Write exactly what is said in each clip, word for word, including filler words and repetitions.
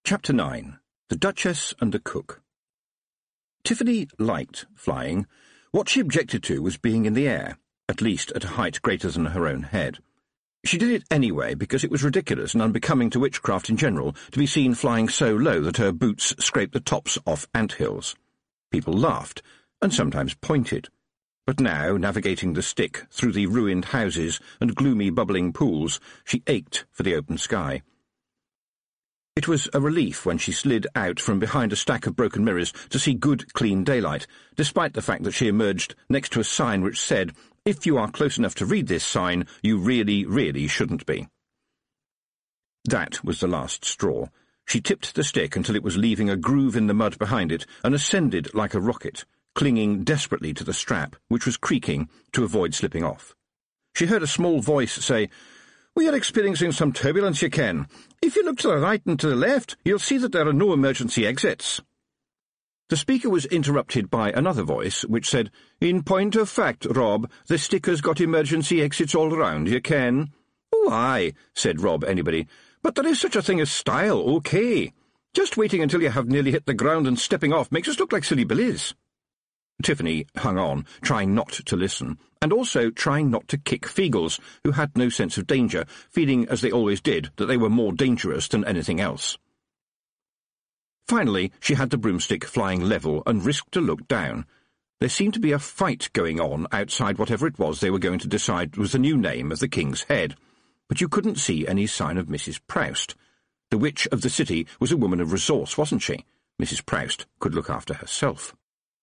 Chapter nine. The Duchess and the Cook. Tiffany liked flying. What she objected to was being in the air, at least at a height greater than her own head. She did it anyway because it was ridiculous and unbecoming to witchcraft in general to be seen flying so low that her boots scraped the tops off anthills. People laughed, and sometimes pointed. But now, navigating the stick through the ruined houses and gloomy bubbling pools, she ached for the open sky. It was a relief when she slid out from behind a stack of broken mirrors to see good, clean daylight, despite the fact that she emerged next to a sign which said, "If you are close enough to read this sign, you really, really shouldn't be." That was the last straw. She tipped the stick until it was leaving a groove in the mud behind it and ascended like a rocket, clinging desperately to the strap, which was creaking, to avoid slipping off. She heard a small voice say, "We are experiencing some turbulence, you can. If you look to the right and to the left, you'll see that there are no emergency exits." The speaker was interrupted by another voice, which said, "In point of fact, Rob, the stick has got emergency exits all round, you can." "Oh, aye," said Rob Anybody, "but there is such a thing as style, okay. Just waiting until you have nearly hit the ground and stepping off makes us look like silly billies." Tiffany hung on, trying not to listen, and also trying not to kick Feagles, who had no sense of danger, feeling, as they always did, that they were more dangerous than anything else. Finally, she had the broomstick flying level and risked to look down. There seemed to be a fight going on outside whatever it was they were going to decide was the new name of the King's Head, but you couldn't see any sign of Missus Proust. The witch of the city was a woman of resource, wasn't she? Missus Proust could look after herself.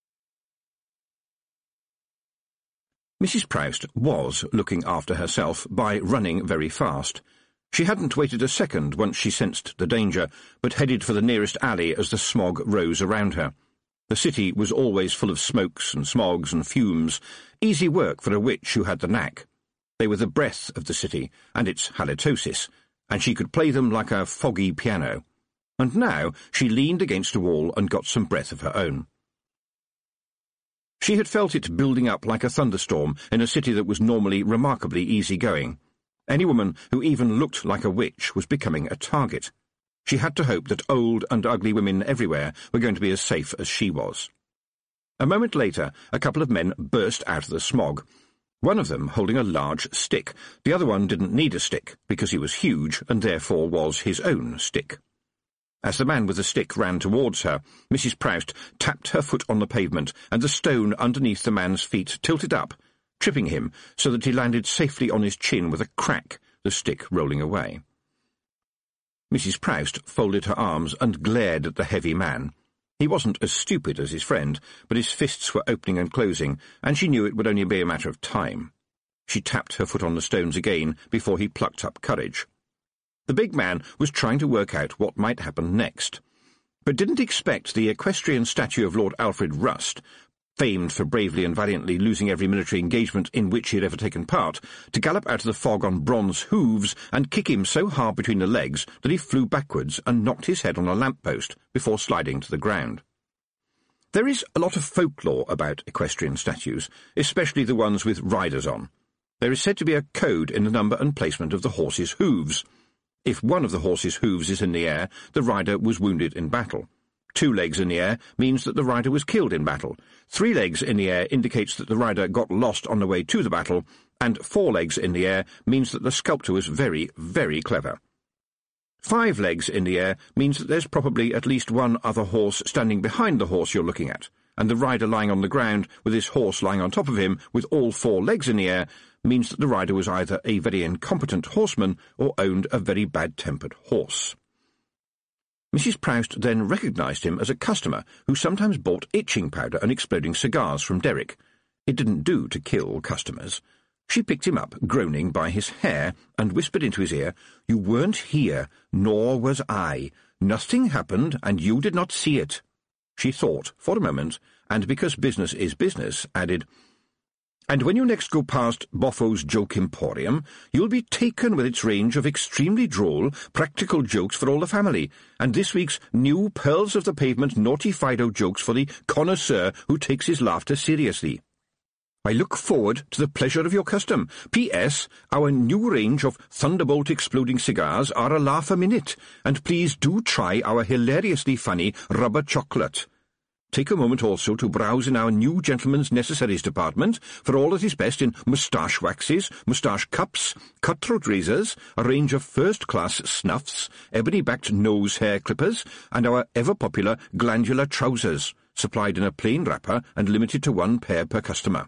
Missus Proust was looking after herself by running very fast. She hadn't waited a second once she sensed the danger, but headed for the nearest alley as the smog rose around her. The city was always full of smokes and smogs and fumes, easy work for a witch who had the knack. They were the breath of the city, and its halitosis, and she could play them like a foggy piano. And now she leaned against a wall and got some breath of her own. She had felt it building up like a thunderstorm in a city that was normally remarkably easy-going. Any woman who even looked like a witch was becoming a target. She had to hope that old and ugly women everywhere were going to be as safe as she was. A moment later, a couple of men burst out of the smog, one of them holding a large stick. The other one didn't need a stick, because he was huge and therefore was his own stick. As the man with the stick ran towards her, Missus Proust tapped her foot on the pavement, and the stone underneath the man's feet tilted up, tripping him so that he landed safely on his chin with a crack, the stick rolling away. Missus Proust folded her arms and glared at the heavy man. He wasn't as stupid as his friend, but his fists were opening and closing, and she knew it would only be a matter of time. She tapped her foot on the stones again before he plucked up courage. The big man was trying to work out what might happen next, but didn't expect the equestrian statue of Lord Alfred Rust, famed for bravely and valiantly losing every military engagement in which he had ever taken part, to gallop out of the fog on bronze hooves and kick him so hard between the legs that he flew backwards and knocked his head on a lamp-post before sliding to the ground. There is a lot of folklore about equestrian statues, especially the ones with riders on. There is said to be a code in the number and placement of the horse's hooves. If one of the horse's hooves is in the air, the rider was wounded in battle. Two legs in the air means that the rider was killed in battle. Three legs in the air indicates that the rider got lost on the way to the battle, and four legs in the air means that the sculptor was very, very clever. Five legs in the air means that there's probably at least one other horse standing behind the horse you're looking at, and the rider lying on the ground with his horse lying on top of him with all four legs in the air means that the rider was either a very incompetent horseman or owned a very bad-tempered horse. Missus Proust then recognised him as a customer who sometimes bought itching powder and exploding cigars from Derrick. It didn't do to kill customers. She picked him up, groaning, by his hair, and whispered into his ear, "You weren't here, nor was I. Nothing happened, and you did not see it." She thought for a moment, and because business is business, added, "And when you next go past Boffo's Joke Emporium, you'll be taken with its range of extremely droll, practical jokes for all the family, and this week's new Pearls of the Pavement Naughty Fido jokes for the connoisseur who takes his laughter seriously." I look forward to the pleasure of your custom. P S. Our new range of Thunderbolt exploding cigars are a laugh a minute, and please do try our hilariously funny rubber chocolate. Take a moment also to browse in our new gentleman's necessaries department for all that is best in moustache waxes, moustache cups, cutthroat razors, a range of first-class snuffs, ebony-backed nose hair clippers, and our ever-popular glandular trousers, supplied in a plain wrapper and limited to one pair per customer.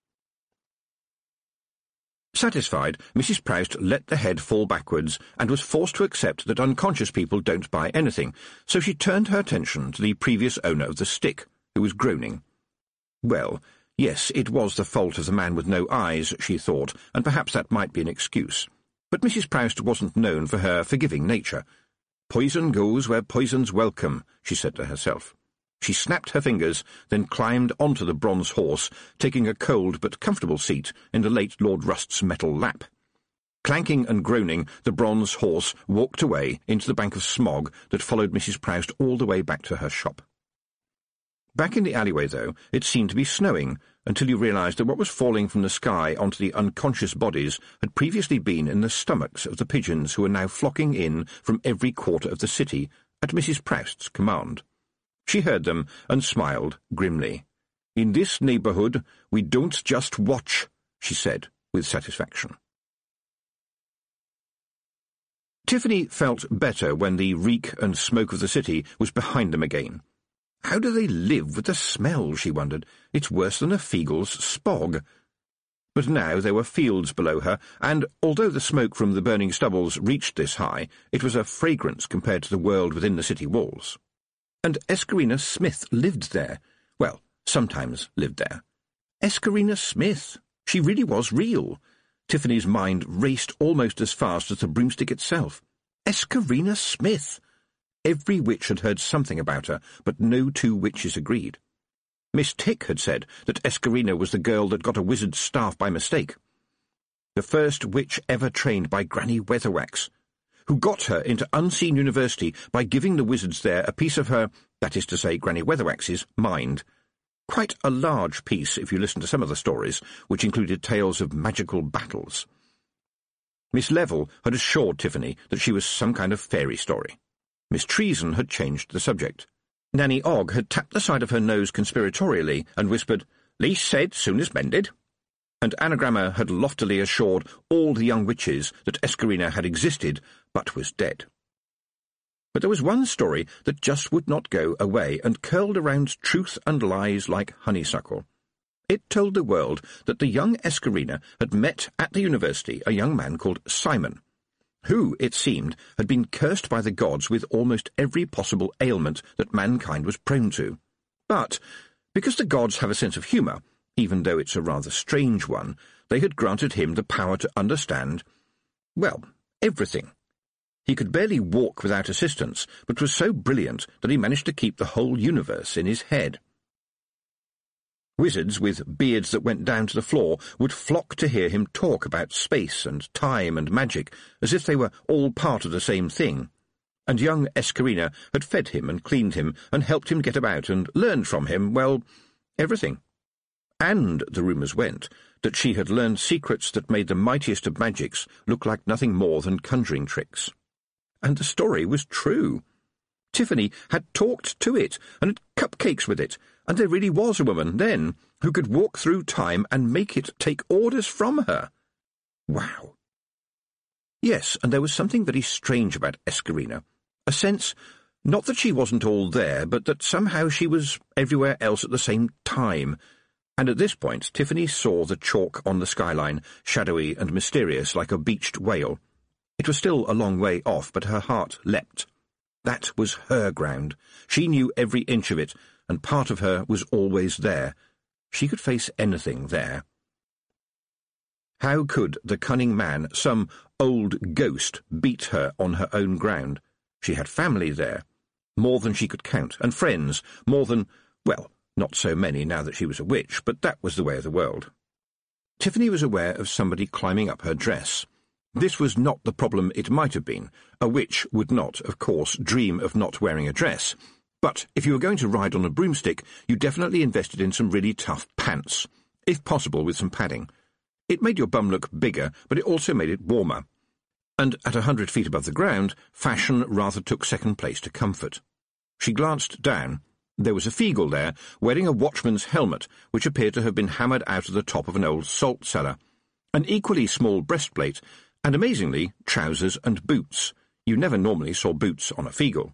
Satisfied, Missus Proust let the head fall backwards and was forced to accept that unconscious people don't buy anything, so she turned her attention to the previous owner of the stick, who was groaning. Well, yes, it was the fault of the man with no eyes, she thought, and perhaps that might be an excuse. But Missus Proust wasn't known for her forgiving nature. Poison goes where poison's welcome, she said to herself. She snapped her fingers, then climbed onto the bronze horse, taking a cold but comfortable seat in the late Lord Rust's metal lap. Clanking and groaning, the bronze horse walked away into the bank of smog that followed Missus Proust all the way back to her shop. Back in the alleyway, though, it seemed to be snowing, until you realised that what was falling from the sky onto the unconscious bodies had previously been in the stomachs of the pigeons who were now flocking in from every quarter of the city at Missus Proust's command. She heard them and smiled grimly. "In this neighbourhood, we don't just watch," she said with satisfaction. Tiffany felt better when the reek and smoke of the city was behind them again. How do they live with the smell, she wondered. It's worse than a Fiegel's spog. But now there were fields below her, and although the smoke from the burning stubbles reached this high, it was a fragrance compared to the world within the city walls. And Escarina Smith lived there. Well, sometimes lived there. Escarina Smith. She really was real. Tiffany's mind raced almost as fast as the broomstick itself. Escarina Smith. Every witch had heard something about her, but no two witches agreed. Miss Tick had said that Escarina was the girl that got a wizard's staff by mistake. The first witch ever trained by Granny Weatherwax, who got her into Unseen University by giving the wizards there a piece of her, that is to say, Granny Weatherwax's, mind. Quite a large piece, if you listen to some of the stories, which included tales of magical battles. Miss Level had assured Tiffany that she was some kind of fairy story. Miss Treason had changed the subject. Nanny Ogg had tapped the side of her nose conspiratorially and whispered, "Least said, soon as mended." And Anagramma had loftily assured all the young witches that Escarina had existed, but was dead. But there was one story that just would not go away and curled around truth and lies like honeysuckle. It told the world that the young Escarina had met at the university a young man called Simon, who, it seemed, had been cursed by the gods with almost every possible ailment that mankind was prone to. But, because the gods have a sense of humour, even though it's a rather strange one, they had granted him the power to understand, well, everything. He could barely walk without assistance, but was so brilliant that he managed to keep the whole universe in his head. Wizards with beards that went down to the floor would flock to hear him talk about space and time and magic, as if they were all part of the same thing. And young Escarina had fed him and cleaned him and helped him get about and learned from him, well, everything. And, the rumours went, that she had learned secrets that made the mightiest of magics look like nothing more than conjuring tricks. And the story was true. Tiffany had talked to it and had cupcakes with it, and there really was a woman then who could walk through time and make it take orders from her. Wow. Yes, and there was something very strange about Escarina, a sense, not that she wasn't all there, but that somehow she was everywhere else at the same time. And at this point Tiffany saw the chalk on the skyline, shadowy and mysterious like a beached whale. It was still a long way off, but her heart leapt. That was her ground. She knew every inch of it, and part of her was always there. She could face anything there. How could the cunning man, some old ghost, beat her on her own ground? She had family there, more than she could count, and friends, more than, well, not so many now that she was a witch, but that was the way of the world. Tiffany was aware of somebody climbing up her dress. This was not the problem it might have been. A witch would not, of course, dream of not wearing a dress. But if you were going to ride on a broomstick, you definitely invested in some really tough pants. if possible with some padding. It made your bum look bigger, but it also made it warmer. And at a hundred feet above the ground, fashion rather took second place to comfort. She glanced down. There was a Feegle there, wearing a watchman's helmet, which appeared to have been hammered out of the top of an old salt cellar, an equally small breastplate, and, amazingly, trousers and boots. You never normally saw boots on a Feegle.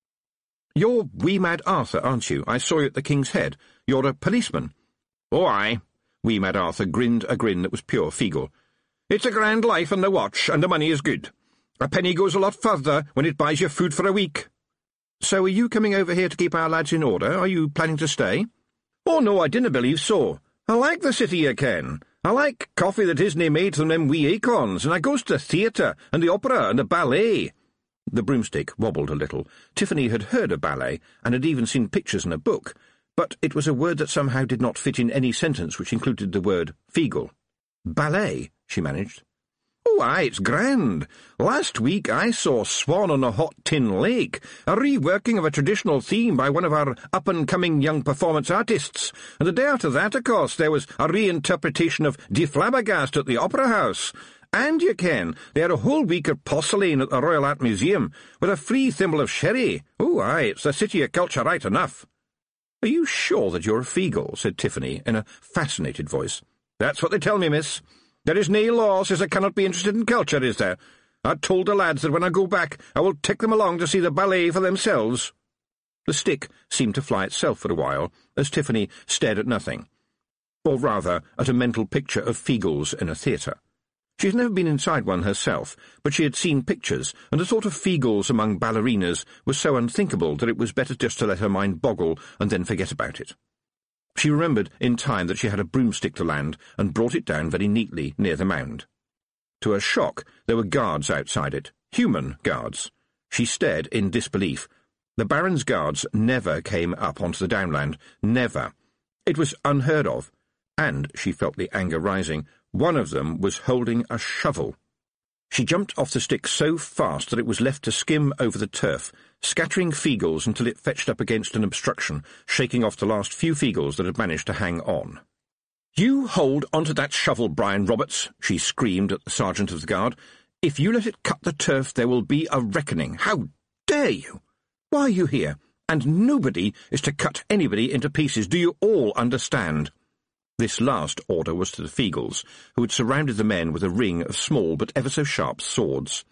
"You're Wee Mad Arthur, aren't you? I saw you at the King's Head. You're a policeman." "Oh, aye." Wee Mad Arthur grinned a grin that was pure Feegle. "It's a grand life on the watch, and the money is good. A penny goes a lot further when it buys you food for a week." "So are you coming over here to keep our lads in order? Are you planning to stay?" "Oh, no, I dinna believe so. I like the city, you ken. I like coffee that isn't made from them wee acorns, and I goes to the theatre, and the opera, and the ballet." The broomstick wobbled a little. Tiffany had heard of ballet, and had even seen pictures in a book, but it was a word that somehow did not fit in any sentence which included the word Feegle. "Ballet," she managed. "Oh, aye, it's grand. Last week I saw Swan on a Hot Tin Lake, a reworking of a traditional theme by one of our up-and-coming young performance artists, and the day after that, of course, there was a reinterpretation of Die Flabbergast at the Opera House. And, you ken, they had a whole week of porcelain at the Royal Art Museum, with a free thimble of sherry. Oh, aye, it's the city of culture right enough." "Are you sure that you're a Feegle?" said Tiffany, in a fascinated voice. "That's what they tell me, miss. There is nae law says I cannot be interested in culture, is there? I told the lads that when I go back I will take them along to see the ballet for themselves." The stick seemed to fly itself for a while, as Tiffany stared at nothing, or rather at a mental picture of Feegles in a theatre. She had never been inside one herself, but she had seen pictures, and the thought of Feegles among ballerinas was so unthinkable that it was better just to let her mind boggle and then forget about it. She remembered in time that she had a broomstick to land, and brought it down very neatly near the mound. To her shock, there were guards outside it, human guards. She stared in disbelief. The Baron's guards never came up onto the downland, never. It was unheard of, and, she felt the anger rising, one of them was holding a shovel. She jumped off the stick so fast that it was left to skim over the turf, scattering Feegles until it fetched up against an obstruction, shaking off the last few Feegles that had managed to hang on. "You hold onto that shovel, Brian Roberts," she screamed at the sergeant of the guard. "If you let it cut the turf, there will be a reckoning. How dare you? Why are you here? And nobody is to cut anybody into pieces. Do you all understand?" This last order was to the Feegles, who had surrounded the men with a ring of small but ever so sharp swords.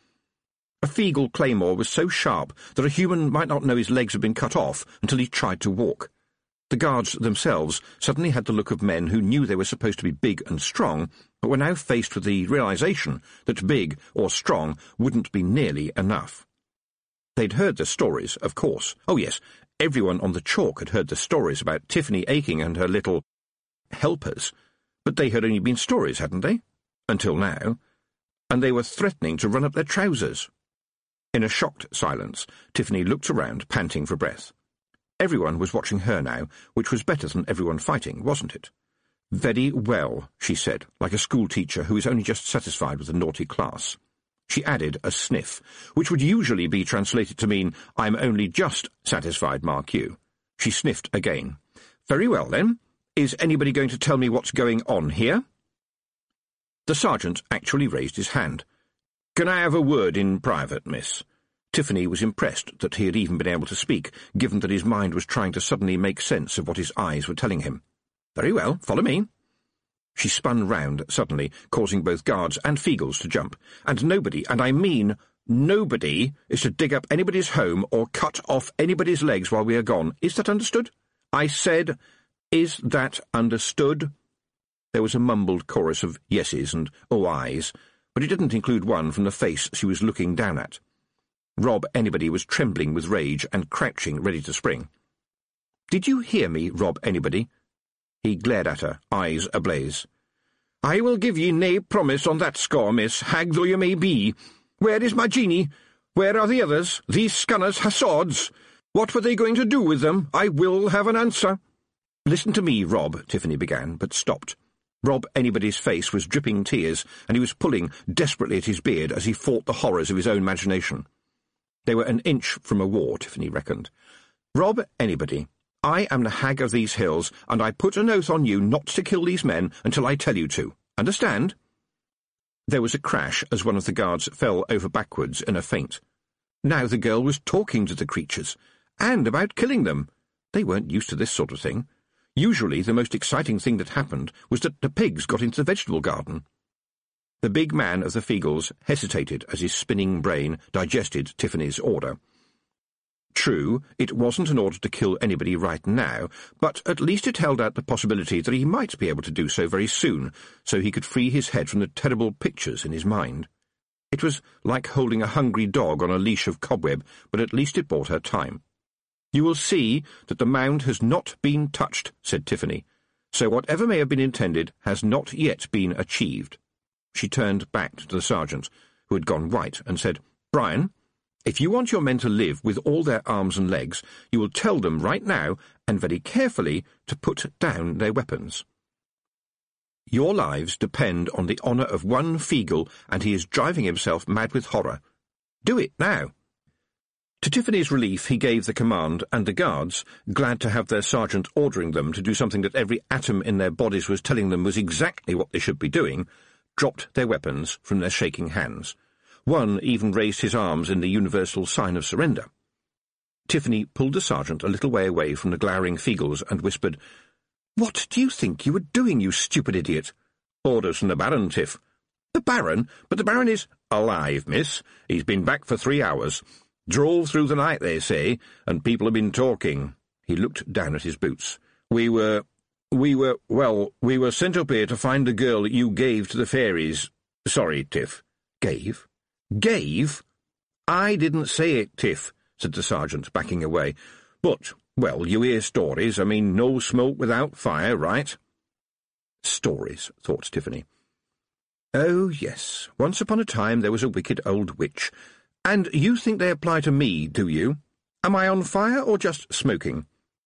A Feegle claymore was so sharp that a human might not know his legs had been cut off until he tried to walk. The guards themselves suddenly had the look of men who knew they were supposed to be big and strong, but were now faced with the realization that big or strong wouldn't be nearly enough. They'd heard the stories, of course. Oh yes, everyone on the chalk had heard the stories about Tiffany Aching and her little helpers, but they had only been stories, hadn't they? Until now. And they were threatening to run up their trousers. In a shocked silence, Tiffany looked around, panting for breath. Everyone was watching her now, which was better than everyone fighting, wasn't it? "Very well," she said, like a schoolteacher who is only just satisfied with a naughty class. She added a sniff, which would usually be translated to mean, "I'm only just satisfied, mark you." She sniffed again. "Very well, then. Is anybody going to tell me what's going on here?" The sergeant actually raised his hand. "Can I have a word in private, miss?" Tiffany was impressed that he had even been able to speak, given that his mind was trying to suddenly make sense of what his eyes were telling him. "Very well, follow me." She spun round suddenly, causing both guards and Feegles to jump. "And nobody, and I mean nobody, is to dig up anybody's home or cut off anybody's legs while we are gone. Is that understood? I said, is that understood?" There was a mumbled chorus of yeses and oh-eyes, but it didn't include one from the face she was looking down at. Rob Anybody was trembling with rage and crouching, ready to spring. "Did you hear me, Rob Anybody?" He glared at her, eyes ablaze. "I will give ye nae promise on that score, miss, hag though you may be. Where is my genie? Where are the others? These scunners ha' swords. What were they going to do with them? I will have an answer." "Listen to me, Rob," Tiffany began, but stopped. Rob Anybody's face was dripping tears, and he was pulling desperately at his beard as he fought the horrors of his own imagination. They were an inch from a war, Tiffany reckoned. "Rob Anybody, I am the Hag of these hills, and I put an oath on you not to kill these men until I tell you to. Understand?" There was a crash as one of the guards fell over backwards in a faint. Now the girl was talking to the creatures, and about killing them. They weren't used to this sort of thing. Usually the most exciting thing that happened was that the pigs got into the vegetable garden. The big man of the Feagles hesitated as his spinning brain digested Tiffany's order. True, it wasn't an order to kill anybody right now, but at least it held out the possibility that he might be able to do so very soon, so he could free his head from the terrible pictures in his mind. It was like holding a hungry dog on a leash of cobweb, but at least it bought her time. "You will see that the mound has not been touched," said Tiffany, "so whatever may have been intended has not yet been achieved." She turned back to the sergeant, who had gone white, and said, "Brian, if you want your men to live with all their arms and legs, you will tell them right now, and very carefully, to put down their weapons. Your lives depend on the honour of one Feagle, and he is driving himself mad with horror. Do it now." To Tiffany's relief he gave the command, and the guards, glad to have their sergeant ordering them to do something that every atom in their bodies was telling them was exactly what they should be doing, dropped their weapons from their shaking hands. One even raised his arms in the universal sign of surrender. Tiffany pulled the sergeant a little way away from the glowering Feagles and whispered, "What do you think you were doing, you stupid idiot?" "Orders from the Baron, Tiff." "The Baron? But the Baron is—" "Alive, miss. He's been back for three hours. Drove through the night, they say, and people have been talking." He looked down at his boots. We were... we were... well, we were sent up here to find the girl you gave to the fairies. Sorry, Tiff." "Gave? Gave? I didn't say it, Tiff," said the sergeant, backing away. "But, well, you hear stories. I mean, no smoke without fire, right?" Stories, thought Tiffany. Oh, yes, once upon a time there was a wicked old witch. And you think they apply to me, do you? Am I on fire or just smoking?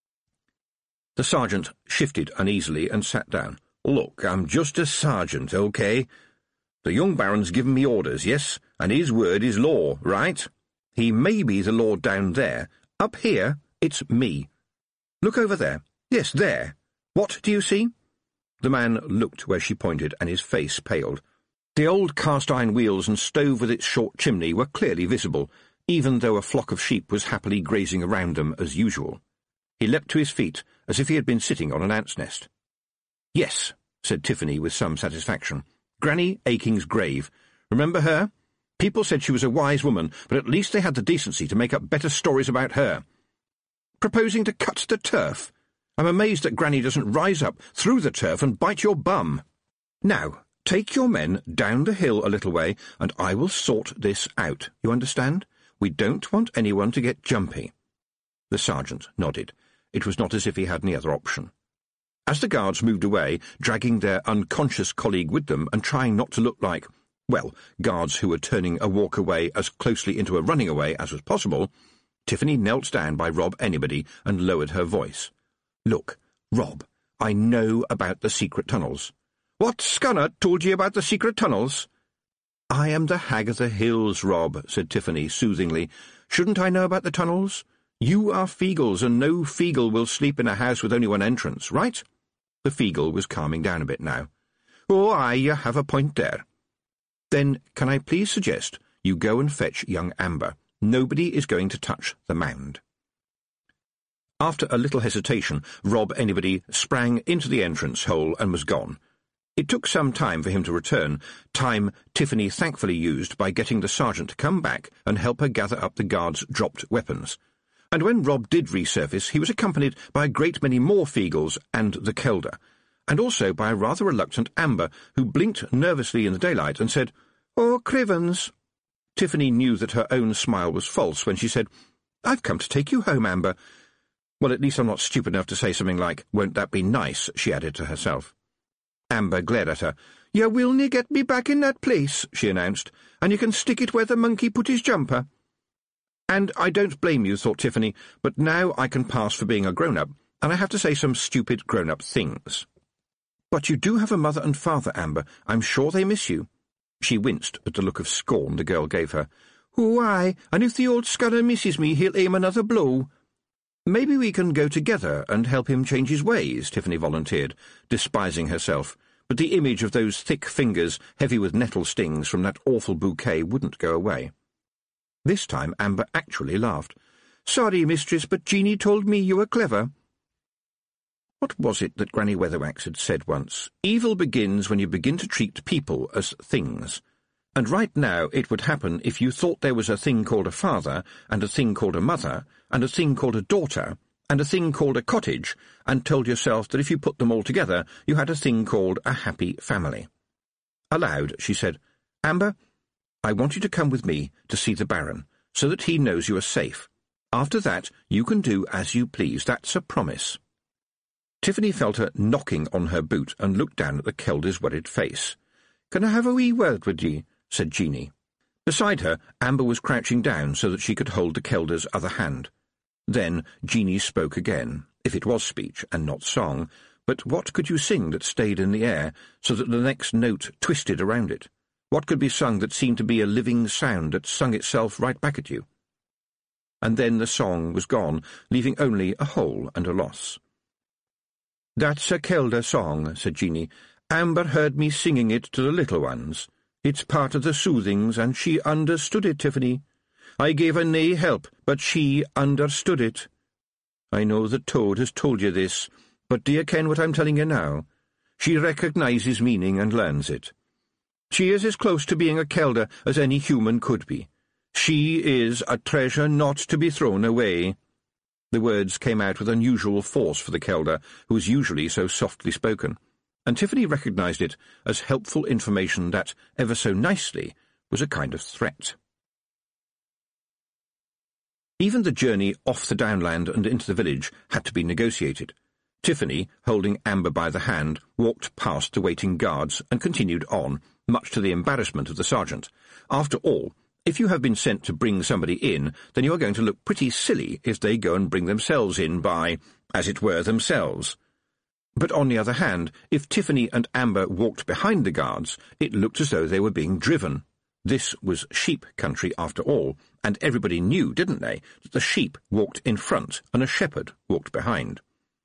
The sergeant shifted uneasily and sat down. "Look, I'm just a sergeant, okay? The young Baron's given me orders, yes, and his word is law, right? He may be the law down there. Up here, it's me. Look over there. Yes, there. What do you see?" The man looked where she pointed, and his face paled. The old cast-iron wheels and stove with its short chimney were clearly visible, even though a flock of sheep was happily grazing around them as usual. He leapt to his feet, as if he had been sitting on an ant's nest. "Yes," said Tiffany with some satisfaction. "Granny Aking's grave. Remember her? People said she was a wise woman, but at least they had the decency to make up better stories about her. Proposing to cut the turf? I'm amazed that Granny doesn't rise up through the turf and bite your bum. Now, take your men down the hill a little way, and I will sort this out. You understand? We don't want anyone to get jumpy." The sergeant nodded. It was not as if he had any other option. As the guards moved away, dragging their unconscious colleague with them and trying not to look like, well, guards who were turning a walk away as closely into a running away as was possible, Tiffany knelt down by Rob Anybody and lowered her voice. "Look, Rob, I know about the secret tunnels." "What scunner told you about the secret tunnels?" "I am the Hag of the Hills, Rob," said Tiffany soothingly. "Shouldn't I know about the tunnels? You are Feagles, and no Feagle will sleep in a house with only one entrance, right?" The Feagle was calming down a bit now. "Oh, aye, you have a point there." "Then can I please suggest you go and fetch young Amber? Nobody is going to touch the mound." After a little hesitation, Rob Anybody sprang into the entrance hole and was gone. It took some time for him to return, time Tiffany thankfully used by getting the sergeant to come back and help her gather up the guards' dropped weapons. And when Rob did resurface, he was accompanied by a great many more Feagles and the Kelder, and also by a rather reluctant Amber, who blinked nervously in the daylight and said, "Oh, Crivens." Tiffany knew that her own smile was false when she said, "I've come to take you home, Amber." Well, at least I'm not stupid enough to say something like, "Won't that be nice?" she added to herself. Amber glared at her. "You will nie get me back in that place," she announced, "and you can stick it where the monkey put his jumper." And I don't blame you, thought Tiffany, but now I can pass for being a grown-up, and I have to say some stupid grown-up things. "But you do have a mother and father, Amber. I'm sure they miss you." She winced at the look of scorn the girl gave her. "Oh, aye, and if the old scunner misses me, he'll aim another blow." "Maybe we can go together and help him change his ways," Tiffany volunteered, despising herself, but the image of those thick fingers heavy with nettle stings from that awful bouquet wouldn't go away. This time Amber actually laughed. "Sorry, mistress, but Jeanie told me you were clever." What was it that Granny Weatherwax had said once? Evil begins when you begin to treat people as things. And right now it would happen if you thought there was a thing called a father, and a thing called a mother, and a thing called a daughter, and a thing called a cottage, and told yourself that if you put them all together you had a thing called a happy family. Aloud she said, "Amber, I want you to come with me to see the Baron, so that he knows you are safe. After that you can do as you please. That's a promise." Tiffany felt her knocking on her boot and looked down at the Kelder's worried face. "Can I have a wee word with ye?" said Jeanie. Beside her, Amber was crouching down so that she could hold the Kelder's other hand. Then Jeanie spoke again, if it was speech and not song, but what could you sing that stayed in the air so that the next note twisted around it? What could be sung that seemed to be a living sound that sung itself right back at you? And then the song was gone, leaving only a hole and a loss. "That's a Kelder song," said Jeanie. "Amber heard me singing it to the little ones. It's part of the soothings, and she understood it, Tiffany. I gave her nae help, but she understood it. I know that Toad has told you this, but do you ken what I'm telling you now? She recognises meaning and learns it. She is as close to being a Kelder as any human could be. She is a treasure not to be thrown away." The words came out with unusual force for the Kelder, who was usually so softly spoken, and Tiffany recognised it as helpful information that, ever so nicely, was a kind of threat. Even the journey off the downland and into the village had to be negotiated. Tiffany, holding Amber by the hand, walked past the waiting guards and continued on, much to the embarrassment of the sergeant. After all, if you have been sent to bring somebody in, then you are going to look pretty silly if they go and bring themselves in by, as it were, themselves. But on the other hand, if Tiffany and Amber walked behind the guards, it looked as though they were being driven. This was sheep country after all, and everybody knew, didn't they, that the sheep walked in front and a shepherd walked behind.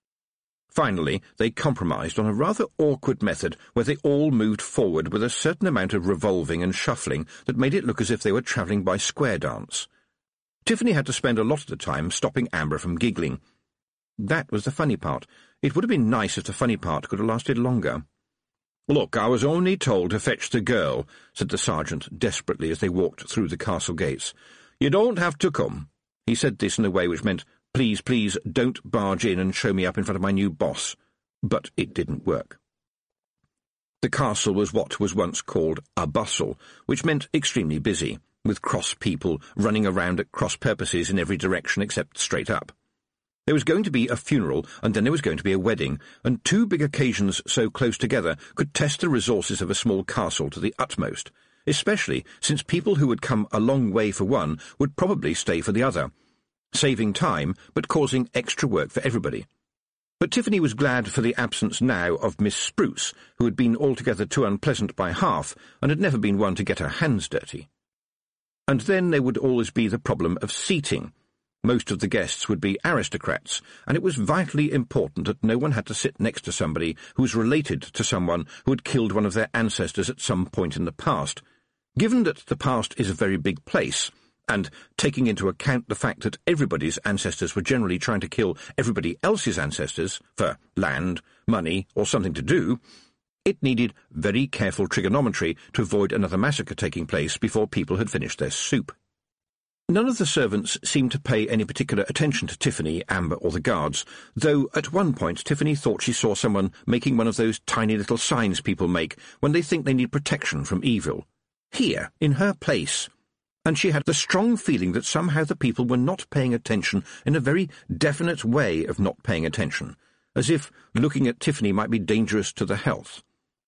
Finally, they compromised on a rather awkward method where they all moved forward with a certain amount of revolving and shuffling that made it look as if they were travelling by square dance. Tiffany had to spend a lot of the time stopping Amber from giggling. That was the funny part. It would have been nice if the funny part could have lasted longer. "Look, I was only told to fetch the girl," said the sergeant desperately as they walked through the castle gates. "You don't have to come." He said this in a way which meant, "Please, please, don't barge in and show me up in front of my new boss." But it didn't work. The castle was what was once called a bustle, which meant extremely busy, with cross people running around at cross purposes in every direction except straight up. There was going to be a funeral, and then there was going to be a wedding, and two big occasions so close together could test the resources of a small castle to the utmost, especially since people who would come a long way for one would probably stay for the other, saving time but causing extra work for everybody. But Tiffany was glad for the absence now of Miss Spruce, who had been altogether too unpleasant by half and had never been one to get her hands dirty. And then there would always be the problem of seating. Most of the guests would be aristocrats, and it was vitally important that no one had to sit next to somebody who was related to someone who had killed one of their ancestors at some point in the past. Given that the past is a very big place, and taking into account the fact that everybody's ancestors were generally trying to kill everybody else's ancestors for land, money, or something to do, it needed very careful trigonometry to avoid another massacre taking place before people had finished their soup. None of the servants seemed to pay any particular attention to Tiffany, Amber, or the guards, though at one point Tiffany thought she saw someone making one of those tiny little signs people make when they think they need protection from evil. Here, in her place. And she had the strong feeling that somehow the people were not paying attention in a very definite way of not paying attention, as if looking at Tiffany might be dangerous to the health.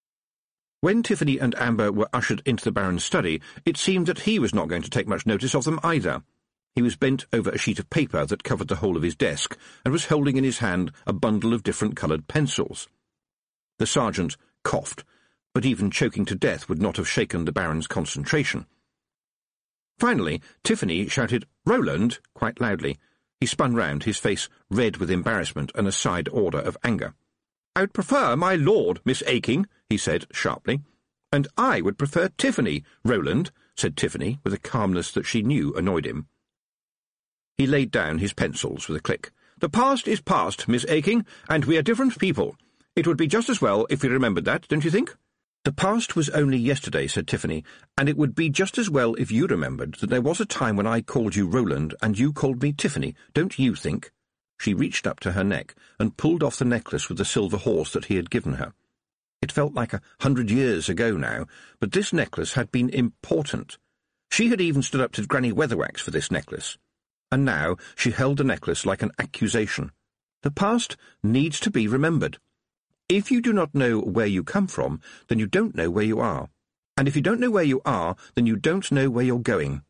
When Tiffany and Amber were ushered into the Baron's study, it seemed that he was not going to take much notice of them either. He was bent over a sheet of paper that covered the whole of his desk, and was holding in his hand a bundle of different coloured pencils. The sergeant coughed, but even choking to death would not have shaken the Baron's concentration. Finally, Tiffany shouted, "Roland!" quite loudly. He spun round, his face red with embarrassment and a side order of anger. "I would prefer my lord, Miss Aking," he said sharply. "And I would prefer Tiffany, Roland," said Tiffany, with a calmness that she knew annoyed him. He laid down his pencils with a click. "The past is past, Miss Aking, and we are different people. It would be just as well if we remembered that, don't you think?" "The past was only yesterday," said Tiffany, "and it would be just as well if you remembered that there was a time when I called you Roland and you called me Tiffany, don't you think?" She reached up to her neck and pulled off the necklace with the silver horse that he had given her. It felt like a hundred years ago now, but this necklace had been important. She had even stood up to Granny Weatherwax for this necklace. And now she held the necklace like an accusation. The past needs to be remembered. If you do not know where you come from, then you don't know where you are. And if you don't know where you are, then you don't know where you're going.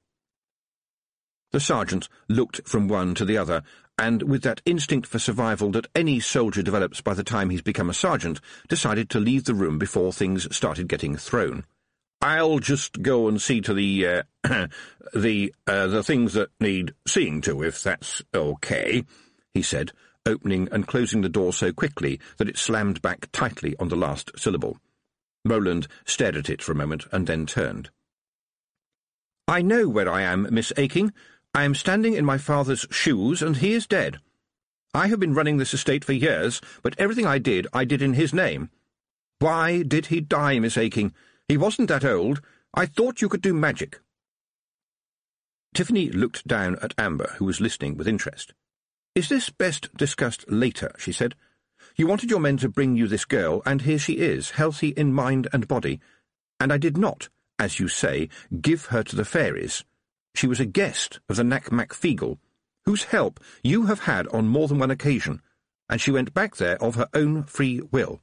The sergeant looked from one to the other, and with that instinct for survival that any soldier develops by the time he's become a sergeant, decided to leave the room before things started getting thrown. "I'll just go and see to the, uh, the, uh, the things that need seeing to, if that's okay," he said, opening and closing the door so quickly that it slammed back tightly on the last syllable. Roland stared at it for a moment and then turned. "I know where I am, Miss Aking. I am standing in my father's shoes, and he is dead. I have been running this estate for years, but everything I did, I did in his name. Why did he die, Miss Aking? He wasn't that old. I thought you could do magic." Tiffany looked down at Amber, who was listening with interest. "Is this best discussed later?" she said. "You wanted your men to bring you this girl, and here she is, healthy in mind and body. And I did not, as you say, give her to the fairies. She was a guest of the Nac-Mac-Feegle, whose help you have had on more than one occasion, and she went back there of her own free will."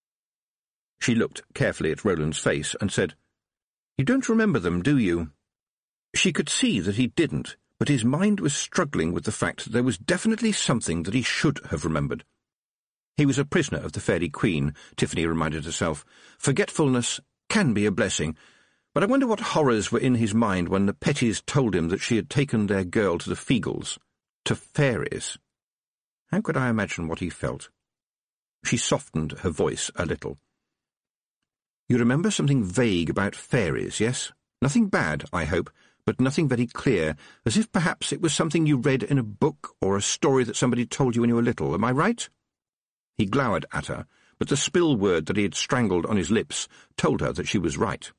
She looked carefully at Roland's face and said, "You don't remember them, do you?" She could see that he didn't, but his mind was struggling with the fact that there was definitely something that he should have remembered. He was a prisoner of the Fairy Queen, Tiffany reminded herself. Forgetfulness can be a blessing, but I wonder what horrors were in his mind when the Petties told him that she had taken their girl to the Feegles, to fairies. How could I imagine what he felt? She softened her voice a little. "You remember something vague about fairies, yes? Nothing bad, I hope, but nothing very clear, as if perhaps it was something you read in a book or a story that somebody told you when you were little. Am I right?" He glowered at her, but the spill word that he had strangled on his lips told her that she was right.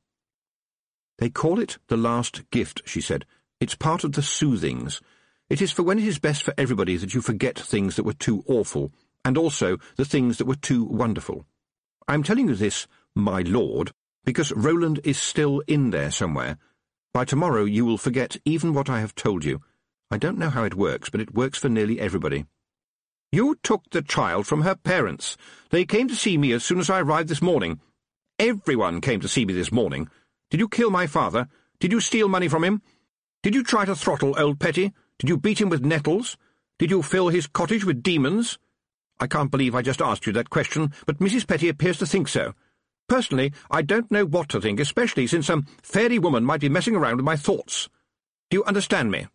"They call it the last gift," she said. "It's part of the soothings. It is for when it is best for everybody that you forget things that were too awful, and also the things that were too wonderful. I'm telling you this, my lord, because Roland is still in there somewhere. By tomorrow you will forget even what I have told you. I don't know how it works, but it works for nearly everybody." "You took the child from her parents. They came to see me as soon as I arrived this morning. Everyone came to see me this morning. Did you kill my father? Did you steal money from him? Did you try to throttle old Petty? Did you beat him with nettles? Did you fill his cottage with demons? I can't believe I just asked you that question, but Missus Petty appears to think so. Personally, I don't know what to think, especially since some fairy woman might be messing around with my thoughts. Do you understand me?"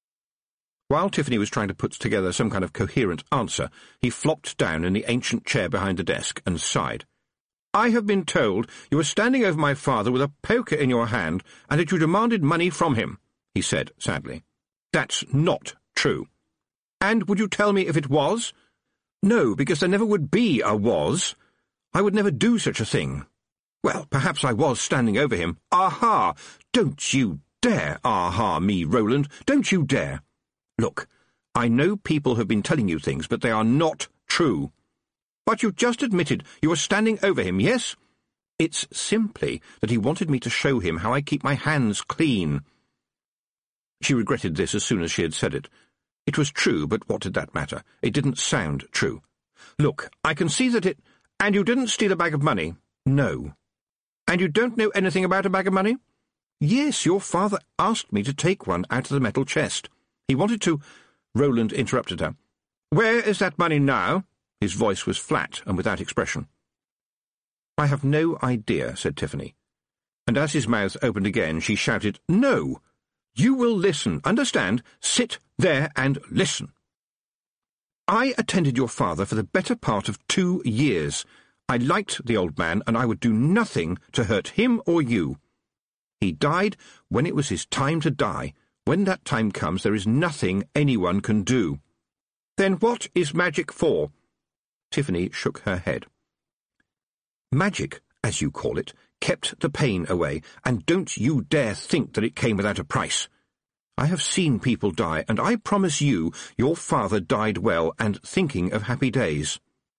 While Tiffany was trying to put together some kind of coherent answer, he flopped down in the ancient chair behind the desk and sighed. "I have been told you were standing over my father with a poker in your hand and that you demanded money from him," he said sadly. "That's not true. And would you tell me if it was?" "No, because there never would be a was. I would never do such a thing. Well, perhaps I was standing over him. Aha! Don't you dare aha me, Roland. Don't you dare. Look, I know people have been telling you things, but they are not true. But you just admitted you were standing over him, yes? It's simply that he wanted me to show him how I keep my hands clean." She regretted this as soon as she had said it. It was true, but what did that matter? It didn't sound true. "Look, I can see that it— And you didn't steal a bag of money?" "No." "And you don't know anything about a bag of money?" "Yes, your father asked me to take one out of the metal chest. He wanted to—" Roland interrupted her. "Where is that money now?" His voice was flat and without expression. "I have no idea," said Tiffany. And as his mouth opened again, she shouted, "No! You will listen, understand? Sit there and listen. I attended your father for the better part of two years. I liked the old man, and I would do nothing to hurt him or you. He died when it was his time to die. When that time comes, there is nothing anyone can do. Then what is magic for? Tiffany shook her head. Magic, as you call it, kept the pain away, and don't you dare think that it came without a price. I have seen people die, and I promise you your father died well and thinking of happy days.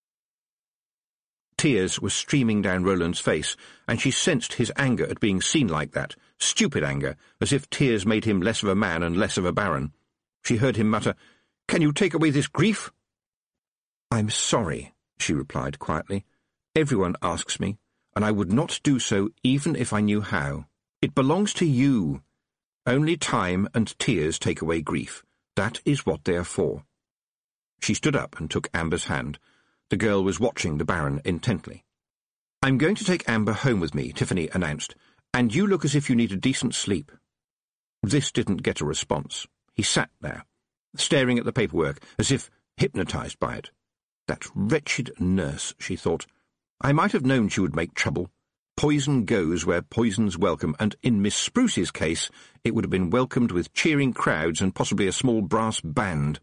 Tears were streaming down Roland's face, and she sensed his anger at being seen like that, stupid anger, as if tears made him less of a man and less of a baron. She heard him mutter, "Can you take away this grief?" "I'm sorry," she replied quietly. "Everyone asks me, and I would not do so even if I knew how. It belongs to you. Only time and tears take away grief. That is what they are for." She stood up and took Amber's hand. The girl was watching the Baron intently. "I'm going to take Amber home with me," Tiffany announced, "and you look as if you need a decent sleep." This didn't get a response. He sat there, staring at the paperwork, as if hypnotized by it. That wretched nurse, she thought. I might have known she would make trouble. Poison goes where poison's welcome, and in Miss Spruce's case it would have been welcomed with cheering crowds and possibly a small brass band.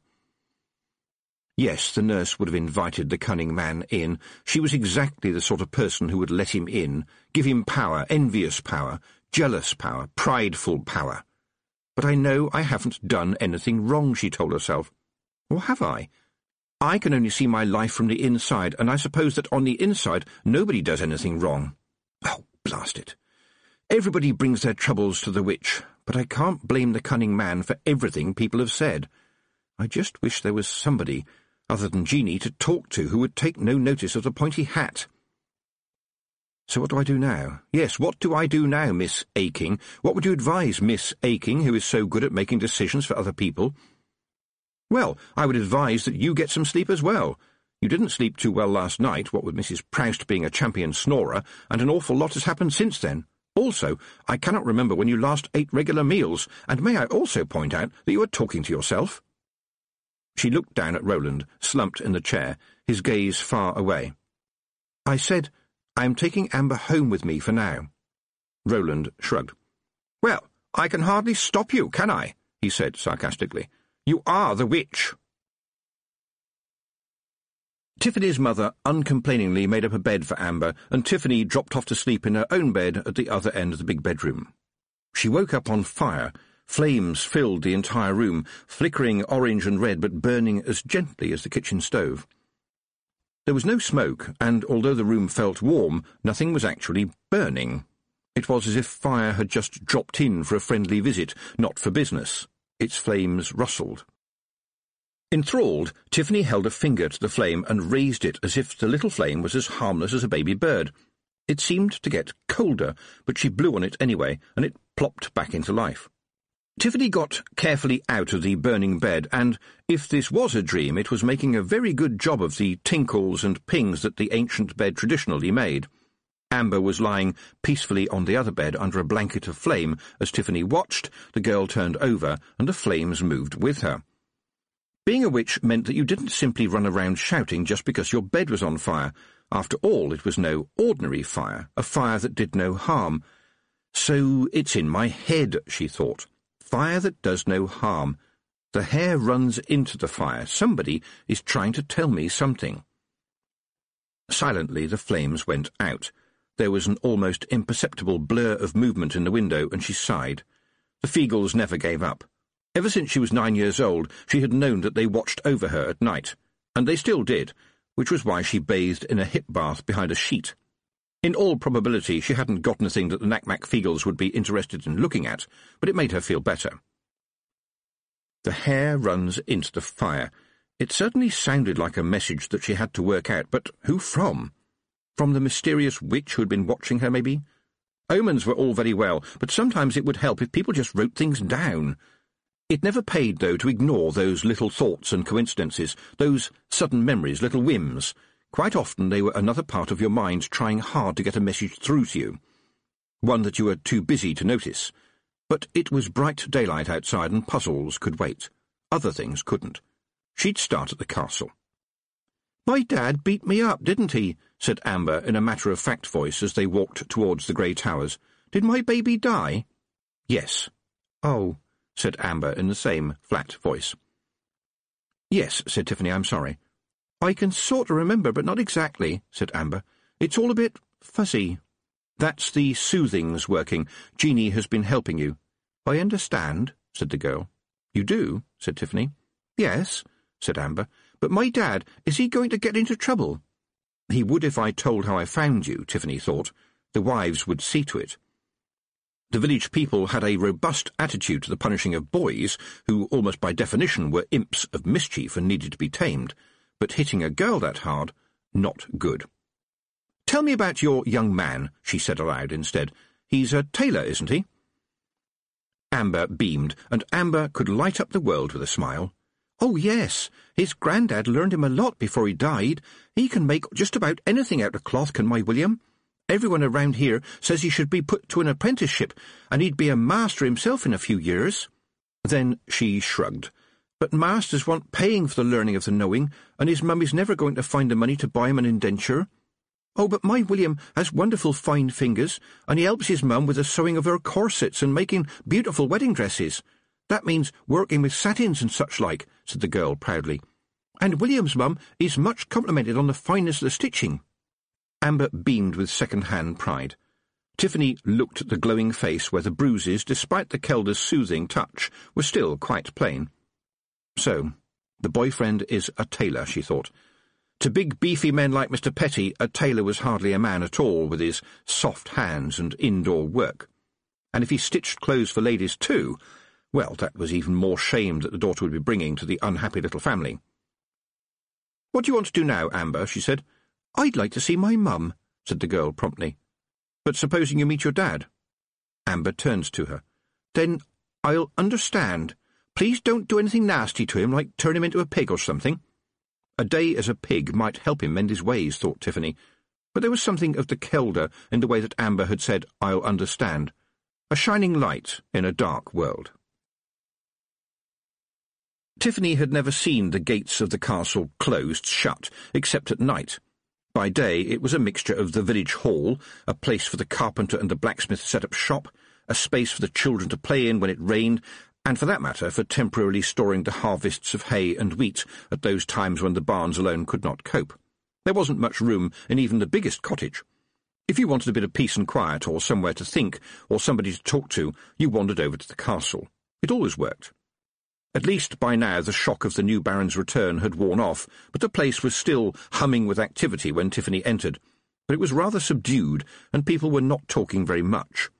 Yes, the nurse would have invited the cunning man in. She was exactly the sort of person who would let him in, give him power, envious power, jealous power, prideful power. But I know I haven't done anything wrong, she told herself. Or have I? I can only see my life from the inside, and I suppose that on the inside nobody does anything wrong. Oh, blast it. Everybody brings their troubles to the witch, but I can't blame the cunning man for everything people have said. I just wish there was somebody other than Jeanie to talk to who would take no notice of the pointy hat. So what do I do now? Yes, what do I do now, Miss Aking? What would you advise Miss Aking, who is so good at making decisions for other people? Well, I would advise that you get some sleep as well. You didn't sleep too well last night, what with Missus Proust being a champion snorer, and an awful lot has happened since then. Also, I cannot remember when you last ate regular meals, and may I also point out that you are talking to yourself? She looked down at Roland, slumped in the chair, his gaze far away. I said, I am taking Amber home with me for now. Roland shrugged. Well, I can hardly stop you, can I? He said sarcastically. You are the witch. Tiffany's mother uncomplainingly made up a bed for Amber, and Tiffany dropped off to sleep in her own bed at the other end of the big bedroom. She woke up on fire. Flames filled the entire room, flickering orange and red but burning as gently as the kitchen stove. There was no smoke, and although the room felt warm, nothing was actually burning. It was as if fire had just dropped in for a friendly visit, not for business. Its flames rustled. Enthralled, Tiffany held a finger to the flame and raised it as if the little flame was as harmless as a baby bird. It seemed to get colder, but she blew on it anyway, and it plopped back into life. Tiffany got carefully out of the burning bed, and, if this was a dream, it was making a very good job of the tinkles and pings that the ancient bed traditionally made. Amber was lying peacefully on the other bed under a blanket of flame. As Tiffany watched, the girl turned over, and the flames moved with her. Being a witch meant that you didn't simply run around shouting just because your bed was on fire. After all, it was no ordinary fire, a fire that did no harm. So it's in my head, she thought. Fire that does no harm. The hair runs into the fire. Somebody is trying to tell me something. Silently, the flames went out. There was an almost imperceptible blur of movement in the window, and she sighed. The Feagles never gave up. Ever since she was nine years old, she had known that they watched over her at night, and they still did, which was why she bathed in a hip bath behind a sheet. In all probability, she hadn't gotten a thing that the Knack-Mack Feagles would be interested in looking at, but it made her feel better. The hair runs into the fire. It certainly sounded like a message that she had to work out, but who from? From the mysterious witch who had been watching her, maybe? Omens were all very well, but sometimes it would help if people just wrote things down. It never paid, though, to ignore those little thoughts and coincidences, those sudden memories, little whims. Quite often they were another part of your mind trying hard to get a message through to you, one that you were too busy to notice. But it was bright daylight outside and puzzles could wait. Other things couldn't. She'd start at the castle. "My dad beat me up, didn't he?" said Amber in a matter-of-fact voice as they walked towards the grey towers. "Did my baby die?" "Yes." "Oh," said Amber in the same flat voice. "Yes," said Tiffany, "I'm sorry." "I can sort of remember, but not exactly," said Amber. "It's all a bit fuzzy." "That's the soothings working. Jeanie has been helping you." "I understand," said the girl. "You do?" said Tiffany. "Yes," said Amber. "But my dad, is he going to get into trouble?" "He would if I told how I found you," Tiffany thought. The wives would see to it. The village people had a robust attitude to the punishing of boys, who almost by definition were imps of mischief and needed to be tamed, but hitting a girl that hard, not good. "Tell me about your young man," she said aloud instead. "He's a tailor, isn't he?" Amber beamed, and Amber could light up the world with a smile. "Oh, yes. His grandad learned him a lot before he died. He can make just about anything out of cloth, can my William. Everyone around here says he should be put to an apprenticeship, and he'd be a master himself in a few years." Then she shrugged. "But masters want paying for the learning of the knowing, and his mummy's never going to find the money to buy him an indenture. Oh, but my William has wonderful fine fingers, and he helps his mum with the sewing of her corsets and making beautiful wedding dresses. That means working with satins and such like," said the girl proudly. "And William's mum is much complimented on the fineness of the stitching." Amber beamed with second-hand pride. Tiffany looked at the glowing face where the bruises, despite the Kelder's soothing touch, were still quite plain. So, the boyfriend is a tailor, she thought. To big beefy men like Mister Petty, a tailor was hardly a man at all, with his soft hands and indoor work. And if he stitched clothes for ladies too, well, that was even more shame that the daughter would be bringing to the unhappy little family. "What do you want to do now, Amber?" she said. "I'd like to see my mum," said the girl promptly. "But supposing you meet your dad?" Amber turned to her. "Then I'll understand. Please don't do anything nasty to him, like turn him into a pig or something." A day as a pig might help him mend his ways, thought Tiffany, but there was something of the Kelder in the way that Amber had said, "I'll understand." A shining light in a dark world. Tiffany had never seen the gates of the castle closed shut, except at night. By day it was a mixture of the village hall, a place for the carpenter and the blacksmith to set up shop, a space for the children to play in when it rained, and for that matter for temporarily storing the harvests of hay and wheat at those times when the barns alone could not cope. There wasn't much room in even the biggest cottage. If you wanted a bit of peace and quiet, or somewhere to think, or somebody to talk to, you wandered over to the castle. It always worked. At least by now the shock of the new Baron's return had worn off, but the place was still humming with activity when Tiffany entered. But it was rather subdued, and people were not talking very much.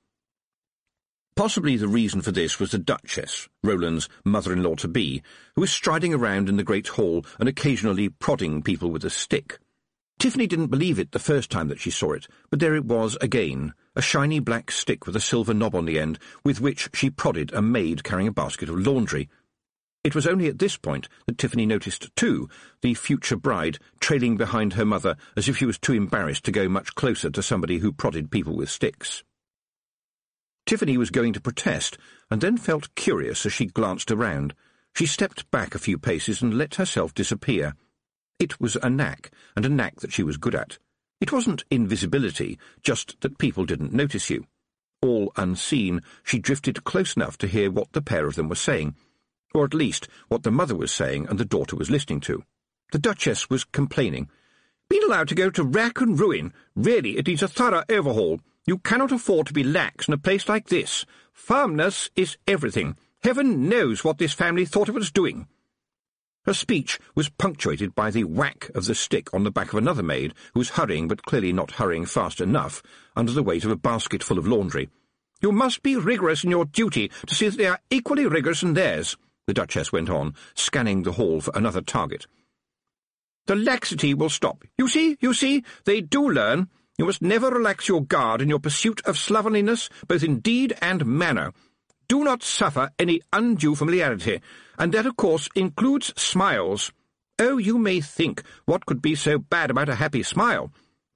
Possibly the reason for this was the Duchess, Roland's mother-in-law-to-be, who was striding around in the great hall and occasionally prodding people with a stick. Tiffany didn't believe it the first time that she saw it, but there it was again, a shiny black stick with a silver knob on the end, with which she prodded a maid carrying a basket of laundry. It was only at this point that Tiffany noticed, too, the future bride trailing behind her mother as if she was too embarrassed to go much closer to somebody who prodded people with sticks. Tiffany was going to protest, and then felt curious as she glanced around. She stepped back a few paces and let herself disappear. It was a knack, and a knack that she was good at. It wasn't invisibility, just that people didn't notice you. All unseen, she drifted close enough to hear what the pair of them were saying, or at least what the mother was saying and the daughter was listening to. The Duchess was complaining. "Been allowed to go to rack and ruin. Really, it needs a thorough overhaul. You cannot afford to be lax in a place like this. Firmness is everything. Heaven knows what this family thought it was doing." Her speech was punctuated by the whack of the stick on the back of another maid, who was hurrying, but clearly not hurrying fast enough, under the weight of a basket full of laundry. "You must be rigorous in your duty to see that they are equally rigorous in theirs," the Duchess went on, scanning the hall for another target. "The laxity will stop. You see, you see, they do learn. You must never relax your guard in your pursuit of slovenliness, both in deed and manner. Do not suffer any undue familiarity, and that, of course, includes smiles. Oh, you may think, what could be so bad about a happy smile?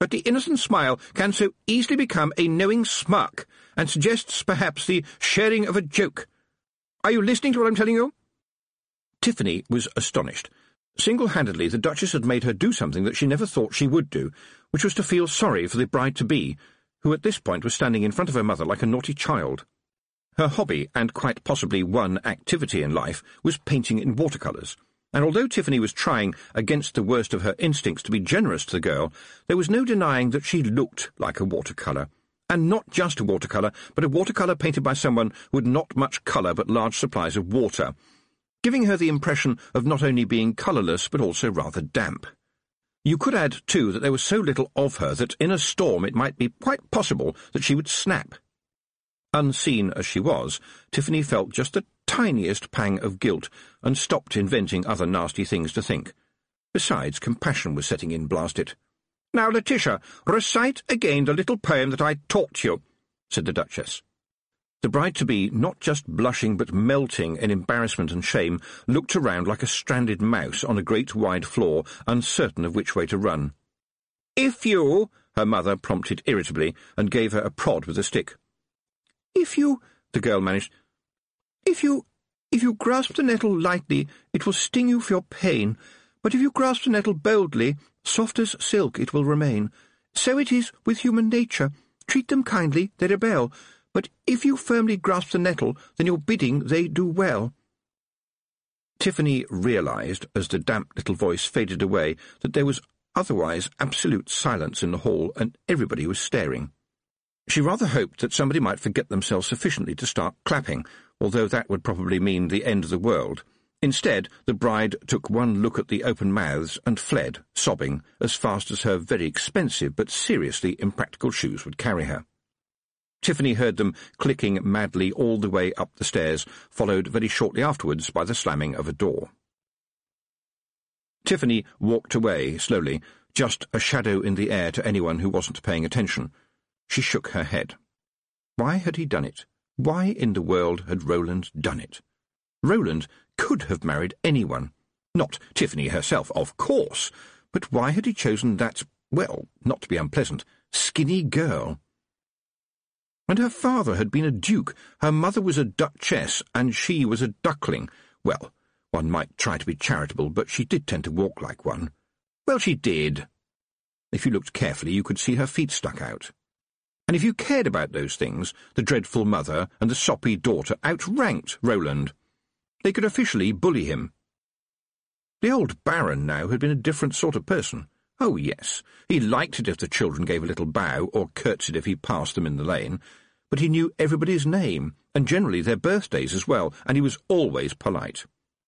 but the innocent smile can so easily become a knowing smirk, and suggests perhaps the sharing of a joke. Are you listening to what I'm telling you?" Tiffany was astonished. Single-handedly, the Duchess had made her do something that she never thought she would do, which was to feel sorry for the bride-to-be, who at this point was standing in front of her mother like a naughty child. Her hobby, and quite possibly one activity in life, was painting in watercolours, and although Tiffany was trying, against the worst of her instincts, to be generous to the girl, there was no denying that she looked like a watercolour. And not just a watercolour, but a watercolour painted by someone who had not much colour but large supplies of water, giving her the impression of not only being colourless but also rather damp. You could add, too, that there was so little of her that in a storm it might be quite possible that she would snap. Unseen as she was, Tiffany felt just the tiniest pang of guilt and stopped inventing other nasty things to think. Besides, compassion was setting in, blast it. "Now, Letitia, recite again the little poem that I taught you," said the Duchess. The bride-to-be, not just blushing but melting in embarrassment and shame, looked around like a stranded mouse on a great wide floor, uncertain of which way to run. "If you—" her mother prompted irritably, and gave her a prod with a stick. "If you—" the girl managed. "If you— if you grasp the nettle lightly, it will sting you for your pain, but if you grasp the nettle boldly, soft as silk it will remain. So it is with human nature. Treat them kindly, they rebel, but if you firmly grasp the nettle, then your bidding they do well." Tiffany realised, as the damp little voice faded away, that there was otherwise absolute silence in the hall, and everybody was staring. She rather hoped that somebody might forget themselves sufficiently to start clapping, although that would probably mean the end of the world. Instead, the bride took one look at the open mouths and fled, sobbing, as fast as her very expensive but seriously impractical shoes would carry her. Tiffany heard them clicking madly all the way up the stairs, followed very shortly afterwards by the slamming of a door. Tiffany walked away, slowly, just a shadow in the air to anyone who wasn't paying attention. She shook her head. Why had he done it? Why in the world had Roland done it? Roland could have married anyone. Not Tiffany herself, of course, but why had he chosen that, well, not to be unpleasant, skinny girl? And her father had been a duke, her mother was a duchess, and she was a duckling. Well, one might try to be charitable, but she did tend to walk like one. Well, she did. If you looked carefully, you could see her feet stuck out. And if you cared about those things, the dreadful mother and the soppy daughter outranked Roland. They could officially bully him. The old Baron, now, had been a different sort of person. Oh, yes, he liked it if the children gave a little bow or curtsied if he passed them in the lane, but he knew everybody's name, and generally their birthdays as well, and he was always polite.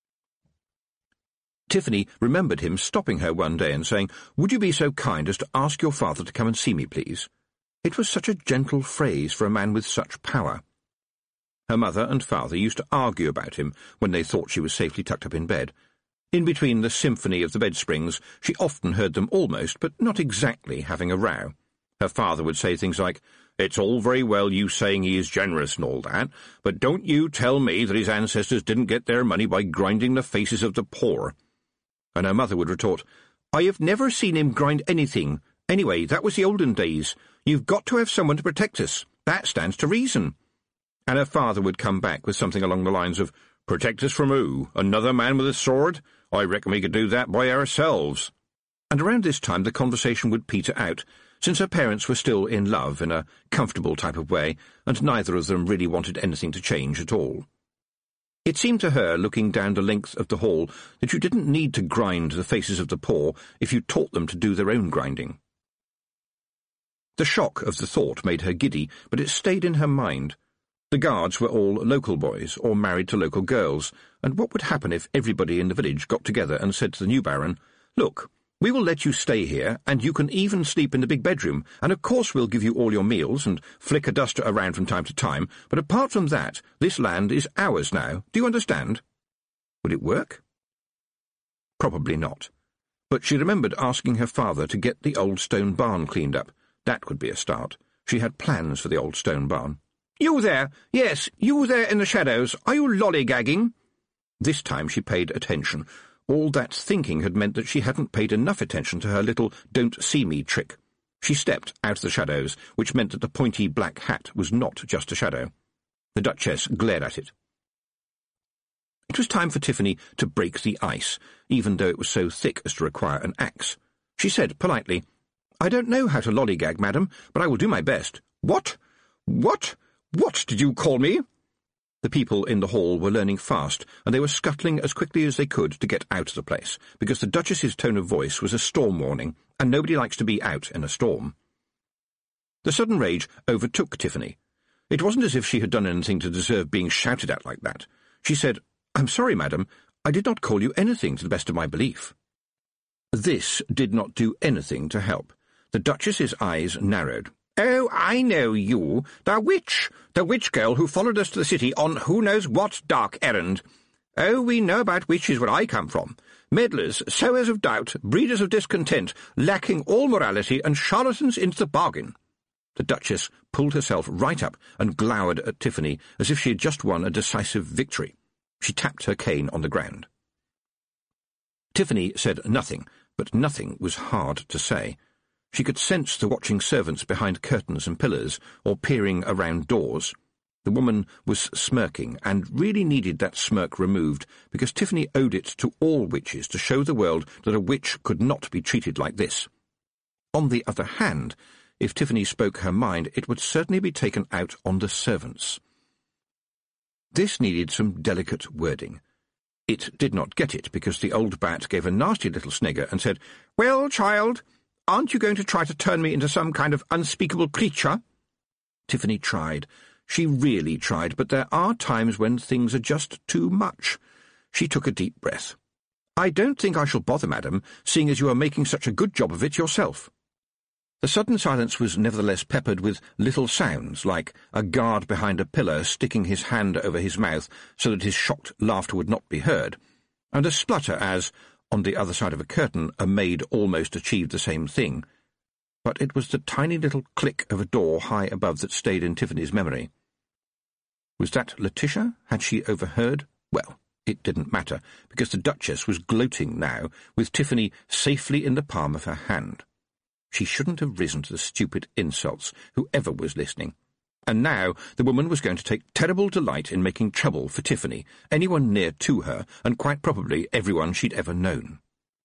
Tiffany remembered him stopping her one day and saying, "Would you be so kind as to ask your father to come and see me, please?" It was such a gentle phrase for a man with such power. Her mother and father used to argue about him when they thought she was safely tucked up in bed. In between the symphony of the bed-springs, she often heard them almost, but not exactly, having a row. Her father would say things like, "It's all very well you saying he is generous and all that, but don't you tell me that his ancestors didn't get their money by grinding the faces of the poor." And her mother would retort, "I have never seen him grind anything. Anyway, that was the olden days. You've got to have someone to protect us. That stands to reason." And her father would come back with something along the lines of, "Protect us from who? Another man with a sword? I reckon we could do that by ourselves." And around this time the conversation would peter out, since her parents were still in love in a comfortable type of way, and neither of them really wanted anything to change at all. It seemed to her, looking down the length of the hall, that you didn't need to grind the faces of the poor if you taught them to do their own grinding. The shock of the thought made her giddy, but it stayed in her mind. The guards were all local boys, or married to local girls, and what would happen if everybody in the village got together and said to the new Baron, "Look, we will let you stay here, and you can even sleep in the big bedroom, and of course we'll give you all your meals and flick a duster around from time to time, but apart from that, this land is ours now. Do you understand?" Would it work? Probably not. But she remembered asking her father to get the old stone barn cleaned up. That would be a start. She had plans for the old stone barn. "You there! Yes, you there in the shadows! Are you lollygagging?" This time she paid attention. All that thinking had meant that she hadn't paid enough attention to her little don't-see-me trick. She stepped out of the shadows, which meant that the pointy black hat was not just a shadow. The Duchess glared at it. It was time for Tiffany to break the ice, even though it was so thick as to require an axe. She said politely, "I don't know how to lollygag, madam, but I will do my best." "What? What? What did you call me?" The people in the hall were learning fast, and they were scuttling as quickly as they could to get out of the place, because the Duchess's tone of voice was a storm warning, and nobody likes to be out in a storm. The sudden rage overtook Tiffany. It wasn't as if she had done anything to deserve being shouted at like that. She said, "I'm sorry, madam. I did not call you anything to the best of my belief." This did not do anything to help. The Duchess's eyes narrowed. "Oh, I know you. The witch. The witch girl who followed us to the city on who knows what dark errand. Oh, we know about witches where I come from. Meddlers, sowers of doubt, breeders of discontent, lacking all morality, and charlatans into the bargain." The Duchess pulled herself right up and glowered at Tiffany as if she had just won a decisive victory. She tapped her cane on the ground. Tiffany said nothing, but nothing was hard to say. She could sense the watching servants behind curtains and pillars, or peering around doors. The woman was smirking, and really needed that smirk removed, because Tiffany owed it to all witches to show the world that a witch could not be treated like this. On the other hand, if Tiffany spoke her mind, it would certainly be taken out on the servants. This needed some delicate wording. It did not get it, because the old bat gave a nasty little snigger and said, "Well, child, aren't you going to try to turn me into some kind of unspeakable creature?" Tiffany tried. She really tried, but there are times when things are just too much. She took a deep breath. "I don't think I shall bother, madam, seeing as you are making such a good job of it yourself." The sudden silence was nevertheless peppered with little sounds, like a guard behind a pillar sticking his hand over his mouth so that his shocked laughter would not be heard, and a splutter as, on the other side of a curtain, a maid almost achieved the same thing. But it was the tiny little click of a door high above that stayed in Tiffany's memory. Was that Letitia? Had she overheard? Well, it didn't matter, because the Duchess was gloating now, with Tiffany safely in the palm of her hand. She shouldn't have risen to the stupid insults, whoever was listening. And now the woman was going to take terrible delight in making trouble for Tiffany, anyone near to her, and quite probably everyone she'd ever known.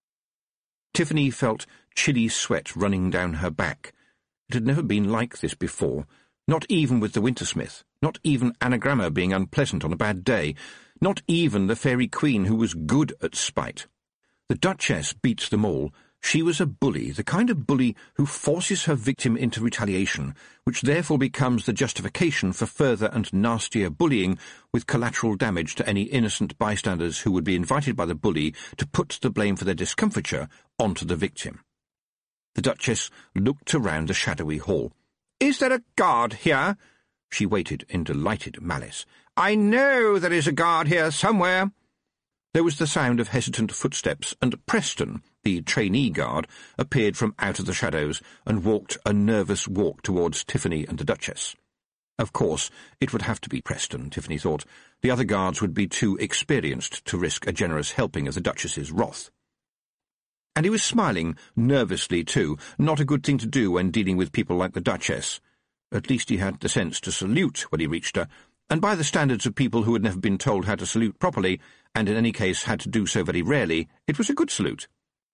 Tiffany felt chilly sweat running down her back. It had never been like this before, not even with the Wintersmith, not even Anagramma being unpleasant on a bad day, not even the Fairy Queen who was good at spite. The Duchess beat them all. She was a bully, the kind of bully who forces her victim into retaliation, which therefore becomes the justification for further and nastier bullying, with collateral damage to any innocent bystanders who would be invited by the bully to put the blame for their discomfiture onto the victim. The Duchess looked around the shadowy hall. "Is there a guard here?" She waited in delighted malice. "I know there is a guard here somewhere." There was the sound of hesitant footsteps, and Preston, the trainee guard, appeared from out of the shadows and walked a nervous walk towards Tiffany and the Duchess. Of course, it would have to be Preston, Tiffany thought. The other guards would be too experienced to risk a generous helping of the Duchess's wrath. And he was smiling, nervously too, not a good thing to do when dealing with people like the Duchess. At least he had the sense to salute when he reached her, and by the standards of people who had never been told how to salute properly, and in any case had to do so very rarely, it was a good salute.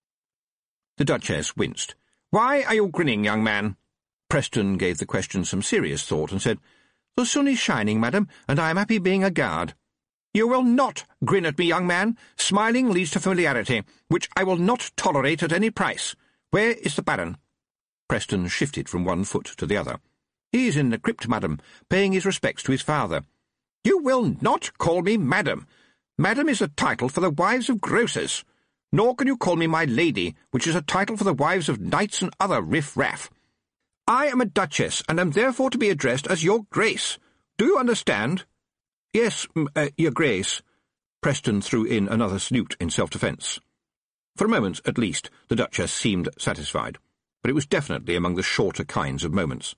The Duchess winced. "Why are you grinning, young man?" Preston gave the question some serious thought and said, "The sun is shining, madam, and I am happy being a guard." "You will not grin at me, young man. Smiling leads to familiarity, which I will not tolerate at any price. Where is the Baron?" Preston shifted from one foot to the other. "He is in the crypt, madam, paying his respects to his father." "You will not call me madam. Madam is a title for the wives of grocers. Nor can you call me my lady, which is a title for the wives of knights and other riff-raff. I am a duchess, and am therefore to be addressed as your grace. Do you understand?" "Yes, uh, your grace." Preston threw in another salute in self-defence. For a moment, at least, the Duchess seemed satisfied, but it was definitely among the shorter kinds of moments.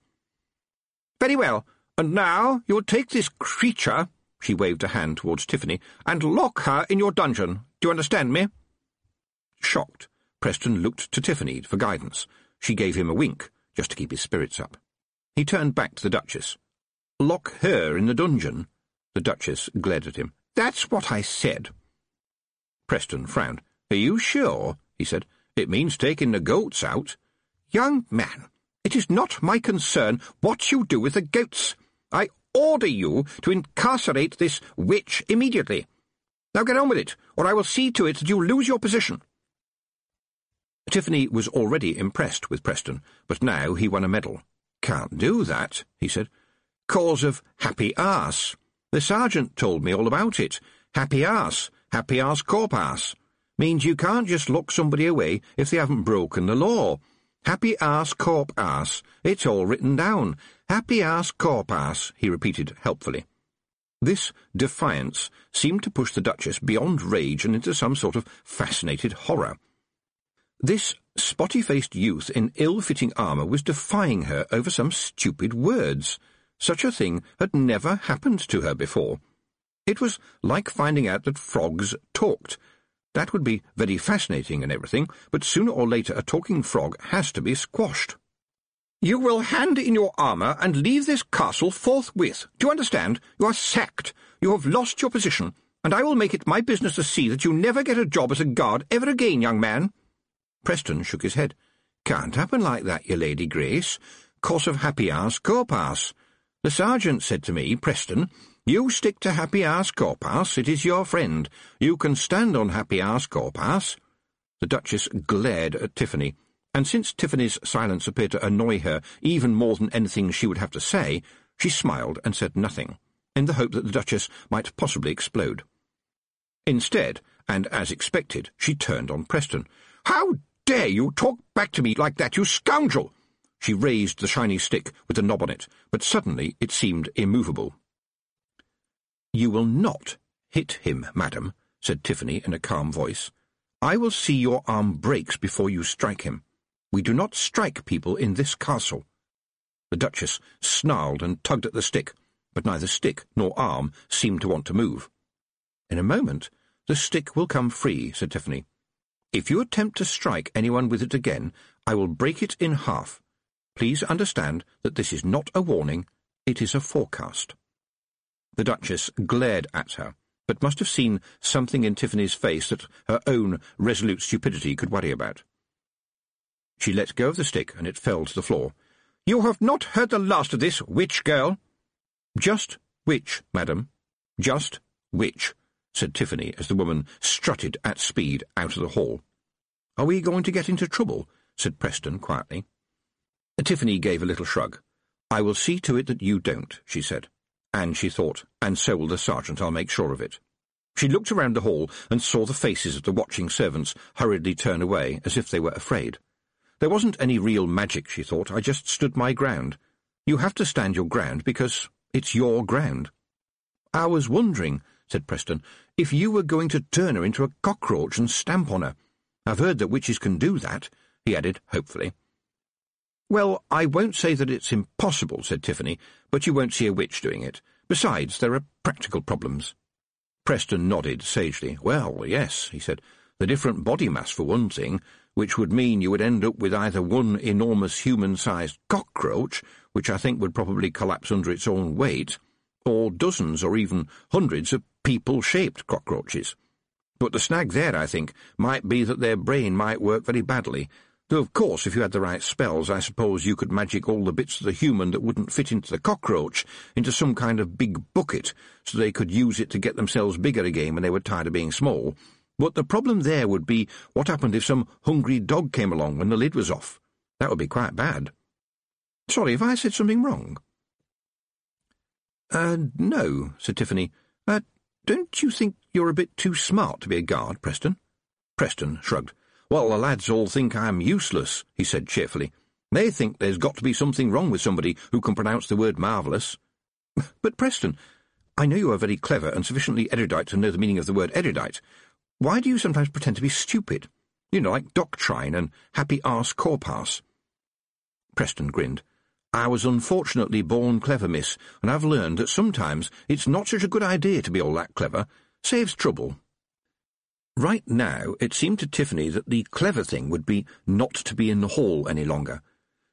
"Very well, and now you will take this creature," she waved a hand towards Tiffany, "and lock her in your dungeon. Do you understand me?" Shocked, Preston looked to Tiffany for guidance. She gave him a wink, just to keep his spirits up. He turned back to the Duchess. "Lock her in the dungeon?" The Duchess glared at him. "That's what I said." Preston frowned. "Are you sure?" he said. "It means taking the goats out." "Young man, it is not my concern what you do with the goats. I order you to incarcerate this witch immediately. Now get on with it, or I will see to it that you lose your position." Tiffany was already impressed with Preston, but now he won a medal. "Can't do that," he said. "Cause of happy arse. The sergeant told me all about it. Happy arse, happy arse corp arse. Means you can't just lock somebody away if they haven't broken the law. Happy arse corp arse. It's all written down. Happy arse corp arse," he repeated helpfully. This defiance seemed to push the Duchess beyond rage and into some sort of fascinated horror. This spotty-faced youth in ill-fitting armour was defying her over some stupid words. Such a thing had never happened to her before. It was like finding out that frogs talked. That would be very fascinating and everything, but sooner or later a talking frog has to be squashed. "You will hand in your armour and leave this castle forthwith. Do you understand? You are sacked. You have lost your position, and I will make it my business to see that you never get a job as a guard ever again, young man." Preston shook his head. "Can't happen like that, your Lady Grace. Course of happy arse corp arse. The sergeant said to me, 'Preston, you stick to happy arse corp arse. It is your friend. You can stand on happy arse corp arse.'" The Duchess glared at Tiffany, and since Tiffany's silence appeared to annoy her even more than anything she would have to say, she smiled and said nothing, in the hope that the Duchess might possibly explode. Instead, and as expected, she turned on Preston. "How dare you talk back to me like that, you scoundrel!" She raised the shiny stick with the knob on it, but suddenly it seemed immovable. "You will not hit him, madam," said Tiffany in a calm voice. "I will see your arm breaks before you strike him. We do not strike people in this castle." The Duchess snarled and tugged at the stick, but neither stick nor arm seemed to want to move. "In a moment the stick will come free," said Tiffany. "If you attempt to strike anyone with it again, I will break it in half. Please understand that this is not a warning, it is a forecast." The Duchess glared at her, but must have seen something in Tiffany's face that her own resolute stupidity could worry about. She let go of the stick, and it fell to the floor. "You have not heard the last of this, witch girl." "Just witch, madam. Just witch," said Tiffany as the woman strutted at speed out of the hall. "Are we going to get into trouble?" said Preston quietly. Tiffany gave a little shrug. "I will see to it that you don't," she said. And she thought, "And so will the sergeant, I'll make sure of it." She looked around the hall and saw the faces of the watching servants hurriedly turn away, as if they were afraid. There wasn't any real magic, she thought. I just stood my ground. You have to stand your ground because it's your ground. "I was wondering," said Preston, "if you were going to turn her into a cockroach and stamp on her. I've heard that witches can do that," he added hopefully. "Well, I won't say that it's impossible," said Tiffany, "but you won't see a witch doing it. Besides, there are practical problems." Preston nodded sagely. "Well, yes," he said. "The different body mass, for one thing, which would mean you would end up with either one enormous human-sized cockroach, which I think would probably collapse under its own weight, or dozens or even hundreds of people-shaped cockroaches. But the snag there, I think, might be that their brain might work very badly, though of course if you had the right spells I suppose you could magic all the bits of the human that wouldn't fit into the cockroach into some kind of big bucket so they could use it to get themselves bigger again when they were tired of being small. But the problem there would be what happened if some hungry dog came along when the lid was off. That would be quite bad. Sorry, have I said something wrong?" Uh, no," said Tiffany. Uh, don't you think you're a bit too smart to be a guard, Preston?" Preston shrugged. "Well, the lads all think I'm useless," he said cheerfully. "They think there's got to be something wrong with somebody who can pronounce the word marvellous." "But, Preston, I know you are very clever and sufficiently erudite to know the meaning of the word erudite. Why do you sometimes pretend to be stupid? You know, like doctrine and happy arse corpus." Preston grinned. "I was unfortunately born clever, miss, and I've learned that sometimes it's not such a good idea to be all that clever. Saves trouble." Right now, it seemed to Tiffany that the clever thing would be not to be in the hall any longer.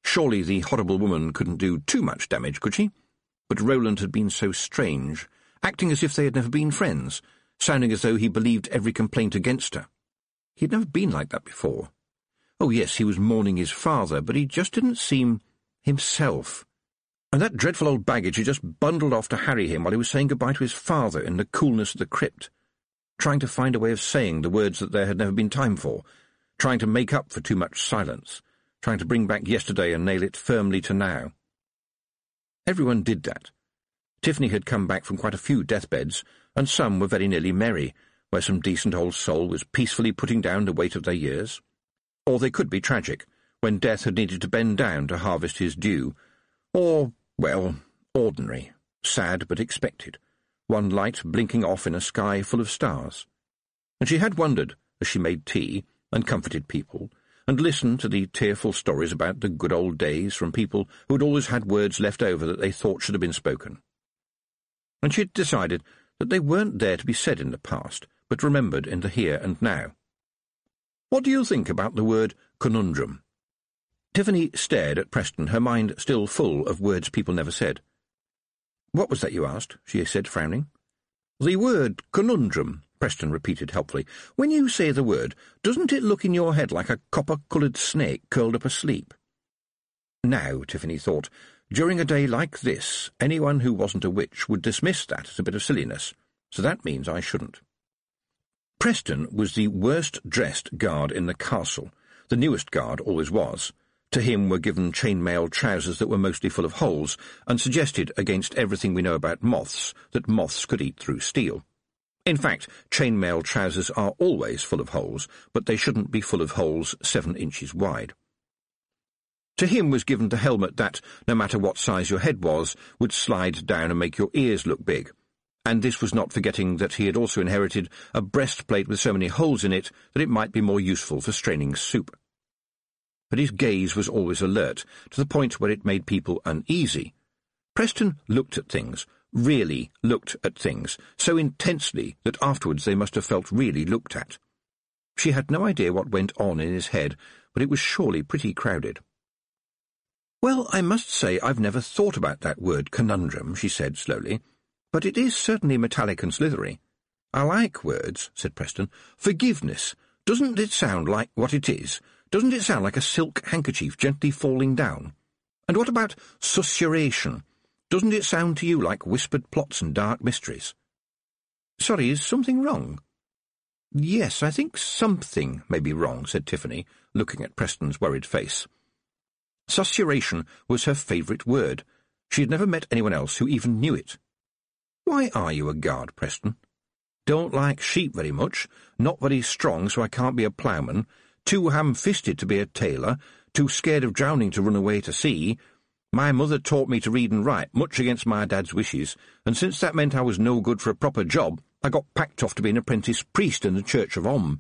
Surely the horrible woman couldn't do too much damage, could she? But Roland had been so strange, acting as if they had never been friends, sounding as though he believed every complaint against her. He had never been like that before. Oh yes, he was mourning his father, but he just didn't seem himself. And that dreadful old baggage had just bundled off to harry him while he was saying goodbye to his father in the coolness of the crypt, trying to find a way of saying the words that there had never been time for, trying to make up for too much silence, trying to bring back yesterday and nail it firmly to now. Everyone did that. Tiffany had come back from quite a few deathbeds, and some were very nearly merry, where some decent old soul was peacefully putting down the weight of their years. Or they could be tragic, when death had needed to bend down to harvest his due, or, well, ordinary, sad but expected, one light blinking off in a sky full of stars. And she had wondered, as she made tea and comforted people, and listened to the tearful stories about the good old days from people who had always had words left over that they thought should have been spoken. And she had decided that they weren't there to be said in the past, but remembered in the here and now. What do you think about the word conundrum? Tiffany stared at Preston, her mind still full of words people never said. What was that you asked? She said, frowning. The word conundrum, Preston repeated helpfully. When you say the word, doesn't it look in your head like a copper-coloured snake curled up asleep? Now, Tiffany thought, during a day like this, anyone who wasn't a witch would dismiss that as a bit of silliness, so that means I shouldn't. Preston was the worst-dressed guard in the castle. The newest guard always was. To him were given chain-mail trousers that were mostly full of holes, and suggested, against everything we know about moths, that moths could eat through steel. In fact, chain-mail trousers are always full of holes, but they shouldn't be full of holes seven inches wide. To him was given the helmet that, no matter what size your head was, would slide down and make your ears look big, and this was not forgetting that he had also inherited a breastplate with so many holes in it that it might be more useful for straining soup. But his gaze was always alert, to the point where it made people uneasy. Preston looked at things, really looked at things, so intensely that afterwards they must have felt really looked at. She had no idea what went on in his head, but it was surely pretty crowded. "Well, I must say I've never thought about that word conundrum," she said slowly, "but it is certainly metallic and slithery." "I like words," said Preston. "Forgiveness. Doesn't it sound like what it is? Doesn't it sound like a silk handkerchief gently falling down? And what about susurration? Doesn't it sound to you like whispered plots and dark mysteries?" "Sorry, is something wrong?" "Yes, I think something may be wrong," said Tiffany, looking at Preston's worried face. Susurration was her favourite word. She had never met anyone else who even knew it. "Why are you a guard, Preston?" "Don't like sheep very much, not very strong so I can't be a ploughman, too ham-fisted to be a tailor, too scared of drowning to run away to sea. My mother taught me to read and write, much against my dad's wishes, and since that meant I was no good for a proper job, I got packed off to be an apprentice priest in the Church of Om."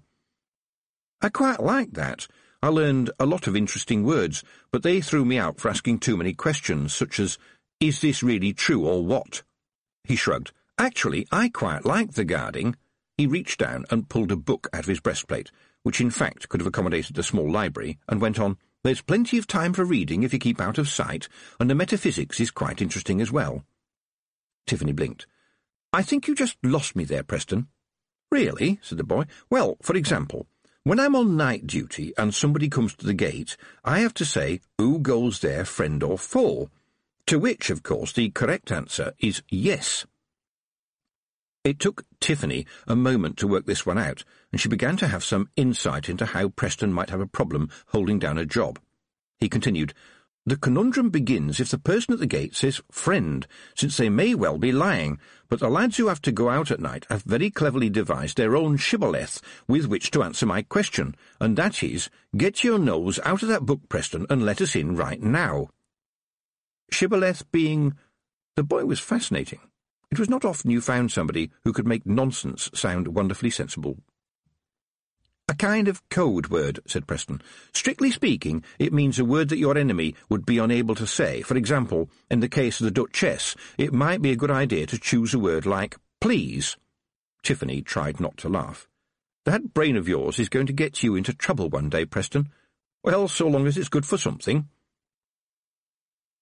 "I quite like that. I learned a lot of interesting words, but they threw me out for asking too many questions, such as, 'Is this really true or what?'" He shrugged. "Actually, I quite like the guarding." He reached down and pulled a book out of his breastplate, which in fact could have accommodated a small library, and went on, "There's plenty of time for reading if you keep out of sight, and the metaphysics is quite interesting as well." Tiffany blinked. "I think you just lost me there, Preston." "Really?" said the boy. "Well, for example, when I'm on night duty and somebody comes to the gate, I have to say, 'Who goes there, friend or foe?' To which, of course, the correct answer is yes." It took Tiffany a moment to work this one out, and she began to have some insight into how Preston might have a problem holding down a job. He continued, "The conundrum begins if the person at the gate says 'friend,' since they may well be lying, but the lads who have to go out at night have very cleverly devised their own shibboleth with which to answer my question, and that is, 'Get your nose out of that book, Preston, and let us in right now.'" Shibboleth being... The boy was fascinating. It was not often you found somebody who could make nonsense sound wonderfully sensible. "A kind of code word," said Preston. "Strictly speaking, it means a word that your enemy would be unable to say. For example, in the case of the Duchess, it might be a good idea to choose a word like please." Tiffany tried not to laugh. "That brain of yours is going to get you into trouble one day, Preston." "Well, so long as it's good for something."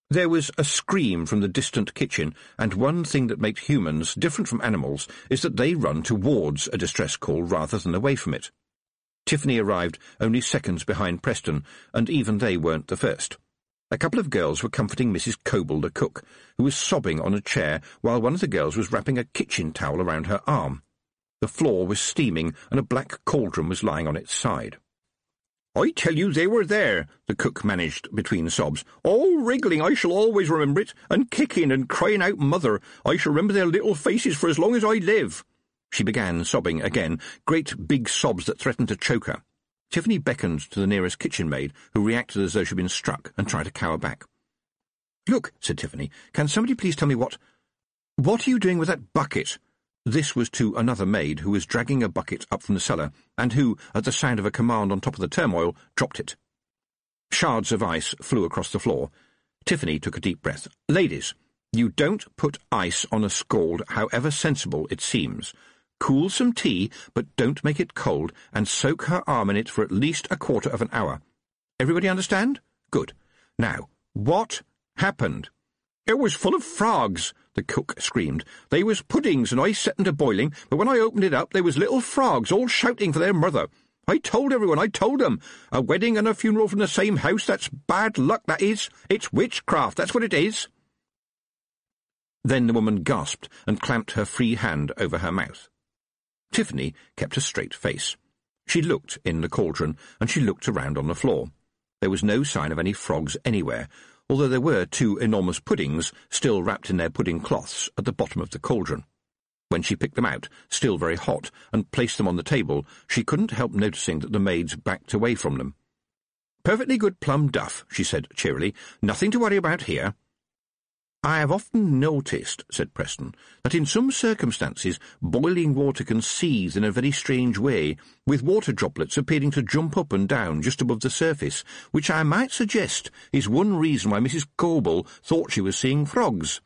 There was a scream from the distant kitchen, and one thing that makes humans different from animals is that they run towards a distress call rather than away from it. Tiffany arrived only seconds behind Preston, and even they weren't the first. A couple of girls were comforting Missus Coble, the cook, who was sobbing on a chair while one of the girls was wrapping a kitchen towel around her arm. The floor was steaming, and a black cauldron was lying on its side. "I tell you they were there," the cook managed between sobs. "All wriggling, I shall always remember it, and kicking and crying out, 'Mother!' I shall remember their little faces for as long as I live." She began sobbing again, great big sobs that threatened to choke her. Tiffany beckoned to the nearest kitchen maid, who reacted as though she'd been struck, and tried to cower back. "Look," said Tiffany, "can somebody please tell me what... What are you doing with that bucket?" This was to another maid, who was dragging a bucket up from the cellar, and who, at the sound of a command on top of the turmoil, dropped it. Shards of ice flew across the floor. Tiffany took a deep breath. "Ladies, you don't put ice on a scald, however sensible it seems. Cool some tea, but don't make it cold, and soak her arm in it for at least a quarter of an hour. Everybody understand? Good. Now, what happened?" "It was full of frogs," the cook screamed. "They was puddings, and I set them to boiling, but when I opened it up, there was little frogs all shouting for their mother. I told everyone, I told them. A wedding and a funeral from the same house, that's bad luck, that is. It's witchcraft, that's what it is." Then the woman gasped and clamped her free hand over her mouth. Tiffany kept a straight face. She looked in the cauldron, and she looked around on the floor. There was no sign of any frogs anywhere, although there were two enormous puddings still wrapped in their pudding cloths at the bottom of the cauldron. When she picked them out, still very hot, and placed them on the table, she couldn't help noticing that the maids backed away from them. "Perfectly good plum duff," she said cheerily. "Nothing to worry about here." "I have often noticed," said Preston, "that in some circumstances boiling water can seethe in a very strange way, with water droplets appearing to jump up and down just above the surface, which I might suggest is one reason why Missus Coble thought she was seeing frogs."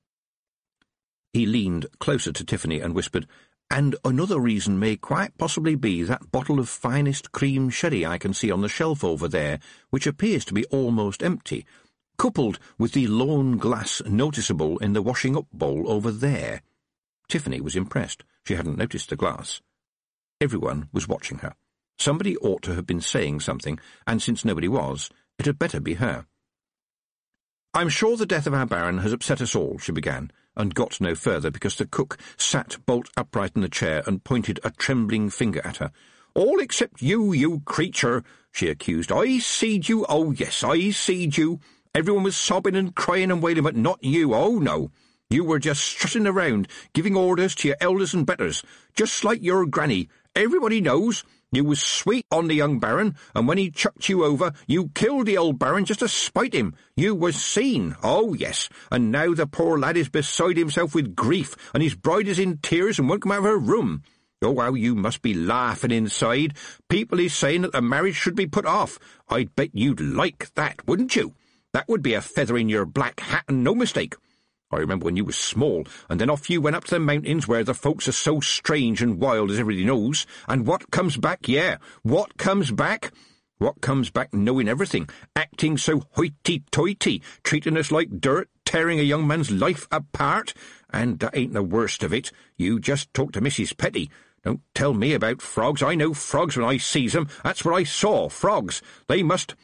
He leaned closer to Tiffany and whispered, "And another reason may quite possibly be that bottle of finest cream sherry I can see on the shelf over there, which appears to be almost empty, coupled with the lone glass noticeable in the washing-up bowl over there." Tiffany was impressed. She hadn't noticed the glass. Everyone was watching her. Somebody ought to have been saying something, and since nobody was, it had better be her. "I'm sure the death of our Baron has upset us all," she began, and got no further because the cook sat bolt upright in the chair and pointed a trembling finger at her. "All except you, you creature," she accused. "I seed you, oh yes, I seed you. Everyone was sobbing and crying and wailing, but not you, oh no. You were just strutting around, giving orders to your elders and betters, just like your granny. Everybody knows. You was sweet on the young Baron, and when he chucked you over, you killed the old Baron just to spite him. You was seen, oh yes, and now the poor lad is beside himself with grief, and his bride is in tears and won't come out of her room. Oh, how you must be laughing inside. People is saying that the marriage should be put off. I'd bet you'd like that, wouldn't you? That would be a feather in your black hat and no mistake. I remember when you was small, and then off you went up to the mountains where the folks are so strange and wild as everybody knows, and what comes back, yeah, what comes back? What comes back knowing everything, acting so hoity-toity, treating us like dirt, tearing a young man's life apart? And that ain't the worst of it. You just talk to Missus Petty. Don't tell me about frogs. I know frogs when I sees 'em. That's what I saw, frogs. They must...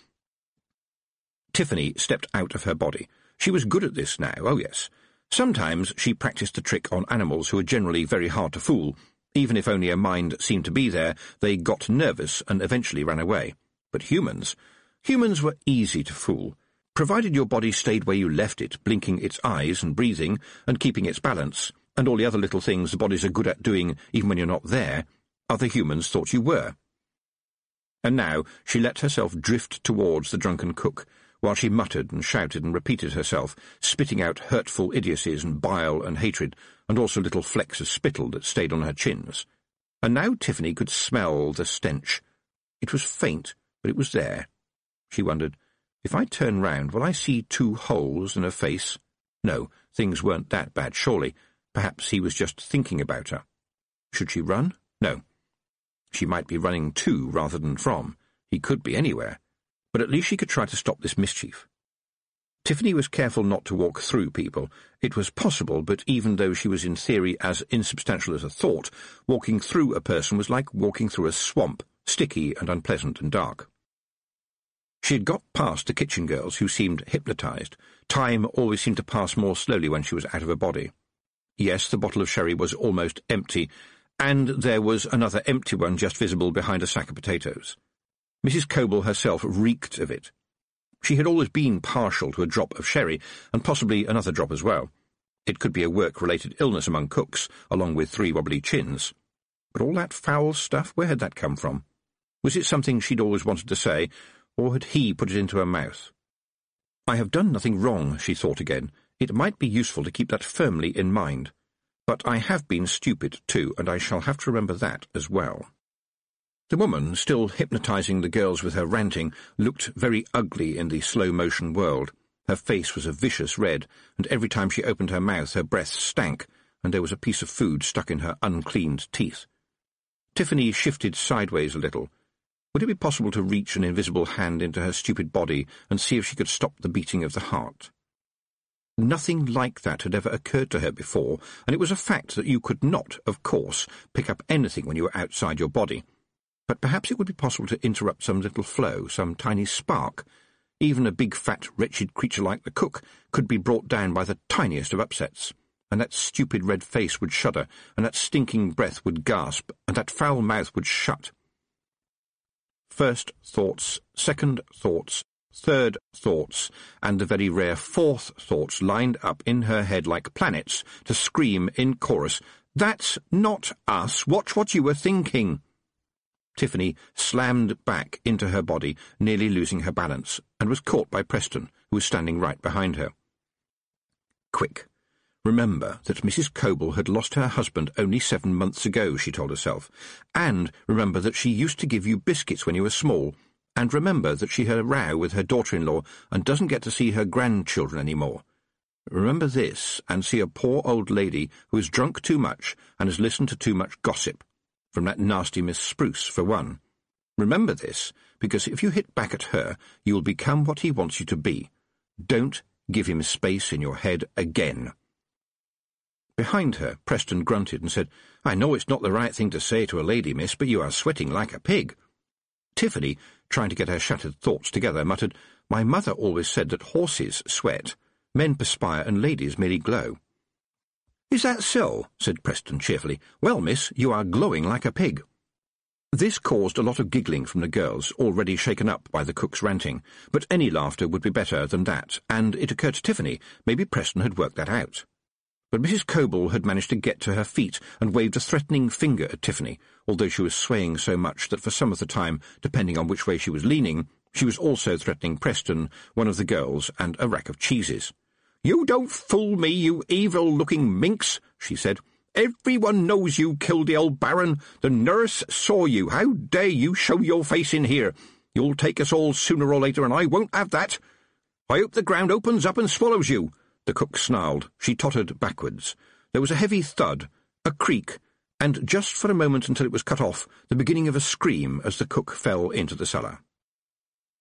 Tiffany stepped out of her body. She was good at this now, oh yes. Sometimes she practised the trick on animals who are generally very hard to fool. Even if only a mind seemed to be there, they got nervous and eventually ran away. But humans... Humans were easy to fool. Provided your body stayed where you left it, blinking its eyes and breathing, and keeping its balance, and all the other little things the bodies are good at doing even when you're not there, other humans thought you were. And now she let herself drift towards the drunken cook, while she muttered and shouted and repeated herself, spitting out hurtful idiocies and bile and hatred, and also little flecks of spittle that stayed on her chins. And now Tiffany could smell the stench. It was faint, but it was there. She wondered, if I turn round, will I see two holes in her face? No, things weren't that bad, surely. Perhaps he was just thinking about her. Should she run? No. She might be running to rather than from. He could be anywhere. But at least she could try to stop this mischief. Tiffany was careful not to walk through people. It was possible, but even though she was in theory as insubstantial as a thought, walking through a person was like walking through a swamp, sticky and unpleasant and dark. She had got past the kitchen girls, who seemed hypnotised. Time always seemed to pass more slowly when she was out of her body. Yes, the bottle of sherry was almost empty, and there was another empty one just visible behind a sack of potatoes. Missus Coble herself reeked of it. She had always been partial to a drop of sherry, and possibly another drop as well. It could be a work-related illness among cooks, along with three wobbly chins. But all that foul stuff, where had that come from? Was it something she'd always wanted to say, or had he put it into her mouth? I have done nothing wrong, she thought again. It might be useful to keep that firmly in mind. But I have been stupid, too, and I shall have to remember that as well. The woman, still hypnotising the girls with her ranting, looked very ugly in the slow-motion world. Her face was a vicious red, and every time she opened her mouth her breath stank, and there was a piece of food stuck in her uncleaned teeth. Tiffany shifted sideways a little. Would it be possible to reach an invisible hand into her stupid body and see if she could stop the beating of the heart? Nothing like that had ever occurred to her before, and it was a fact that you could not, of course, pick up anything when you were outside your body. But perhaps it would be possible to interrupt some little flow, some tiny spark. Even a big, fat, wretched creature like the cook could be brought down by the tiniest of upsets, and that stupid red face would shudder, and that stinking breath would gasp, and that foul mouth would shut. First thoughts, second thoughts, third thoughts, and the very rare fourth thoughts lined up in her head like planets to scream in chorus, "That's not us! Watch what you were thinking!" Tiffany slammed back into her body, nearly losing her balance, and was caught by Preston, who was standing right behind her. Quick. Remember that Missus Coble had lost her husband only seven months ago, she told herself, and remember that she used to give you biscuits when you were small, and remember that she had a row with her daughter-in-law and doesn't get to see her grandchildren any more. Remember this, and see a poor old lady who has drunk too much and has listened to too much gossip. From that nasty Miss Spruce, for one. Remember this, because if you hit back at her, you will become what he wants you to be. Don't give him space in your head again. Behind her, Preston grunted and said, "I know it's not the right thing to say to a lady, miss, but you are sweating like a pig." Tiffany, trying to get her shattered thoughts together, muttered, "My mother always said that horses sweat. Men perspire and ladies merely glow." "Is that so?" said Preston cheerfully. "Well, miss, you are glowing like a pig." This caused a lot of giggling from the girls, already shaken up by the cook's ranting, but any laughter would be better than that, and it occurred to Tiffany maybe Preston had worked that out. But Missus Coble had managed to get to her feet and waved a threatening finger at Tiffany, although she was swaying so much that for some of the time, depending on which way she was leaning, she was also threatening Preston, one of the girls, and a rack of cheeses. "You don't fool me, you evil-looking minx," she said. "Everyone knows you killed the old Baron. The nurse saw you. How dare you show your face in here? You'll take us all sooner or later, and I won't have that. I hope the ground opens up and swallows you." The cook snarled. She tottered backwards. There was a heavy thud, a creak, and just for a moment until it was cut off, the beginning of a scream as the cook fell into the cellar.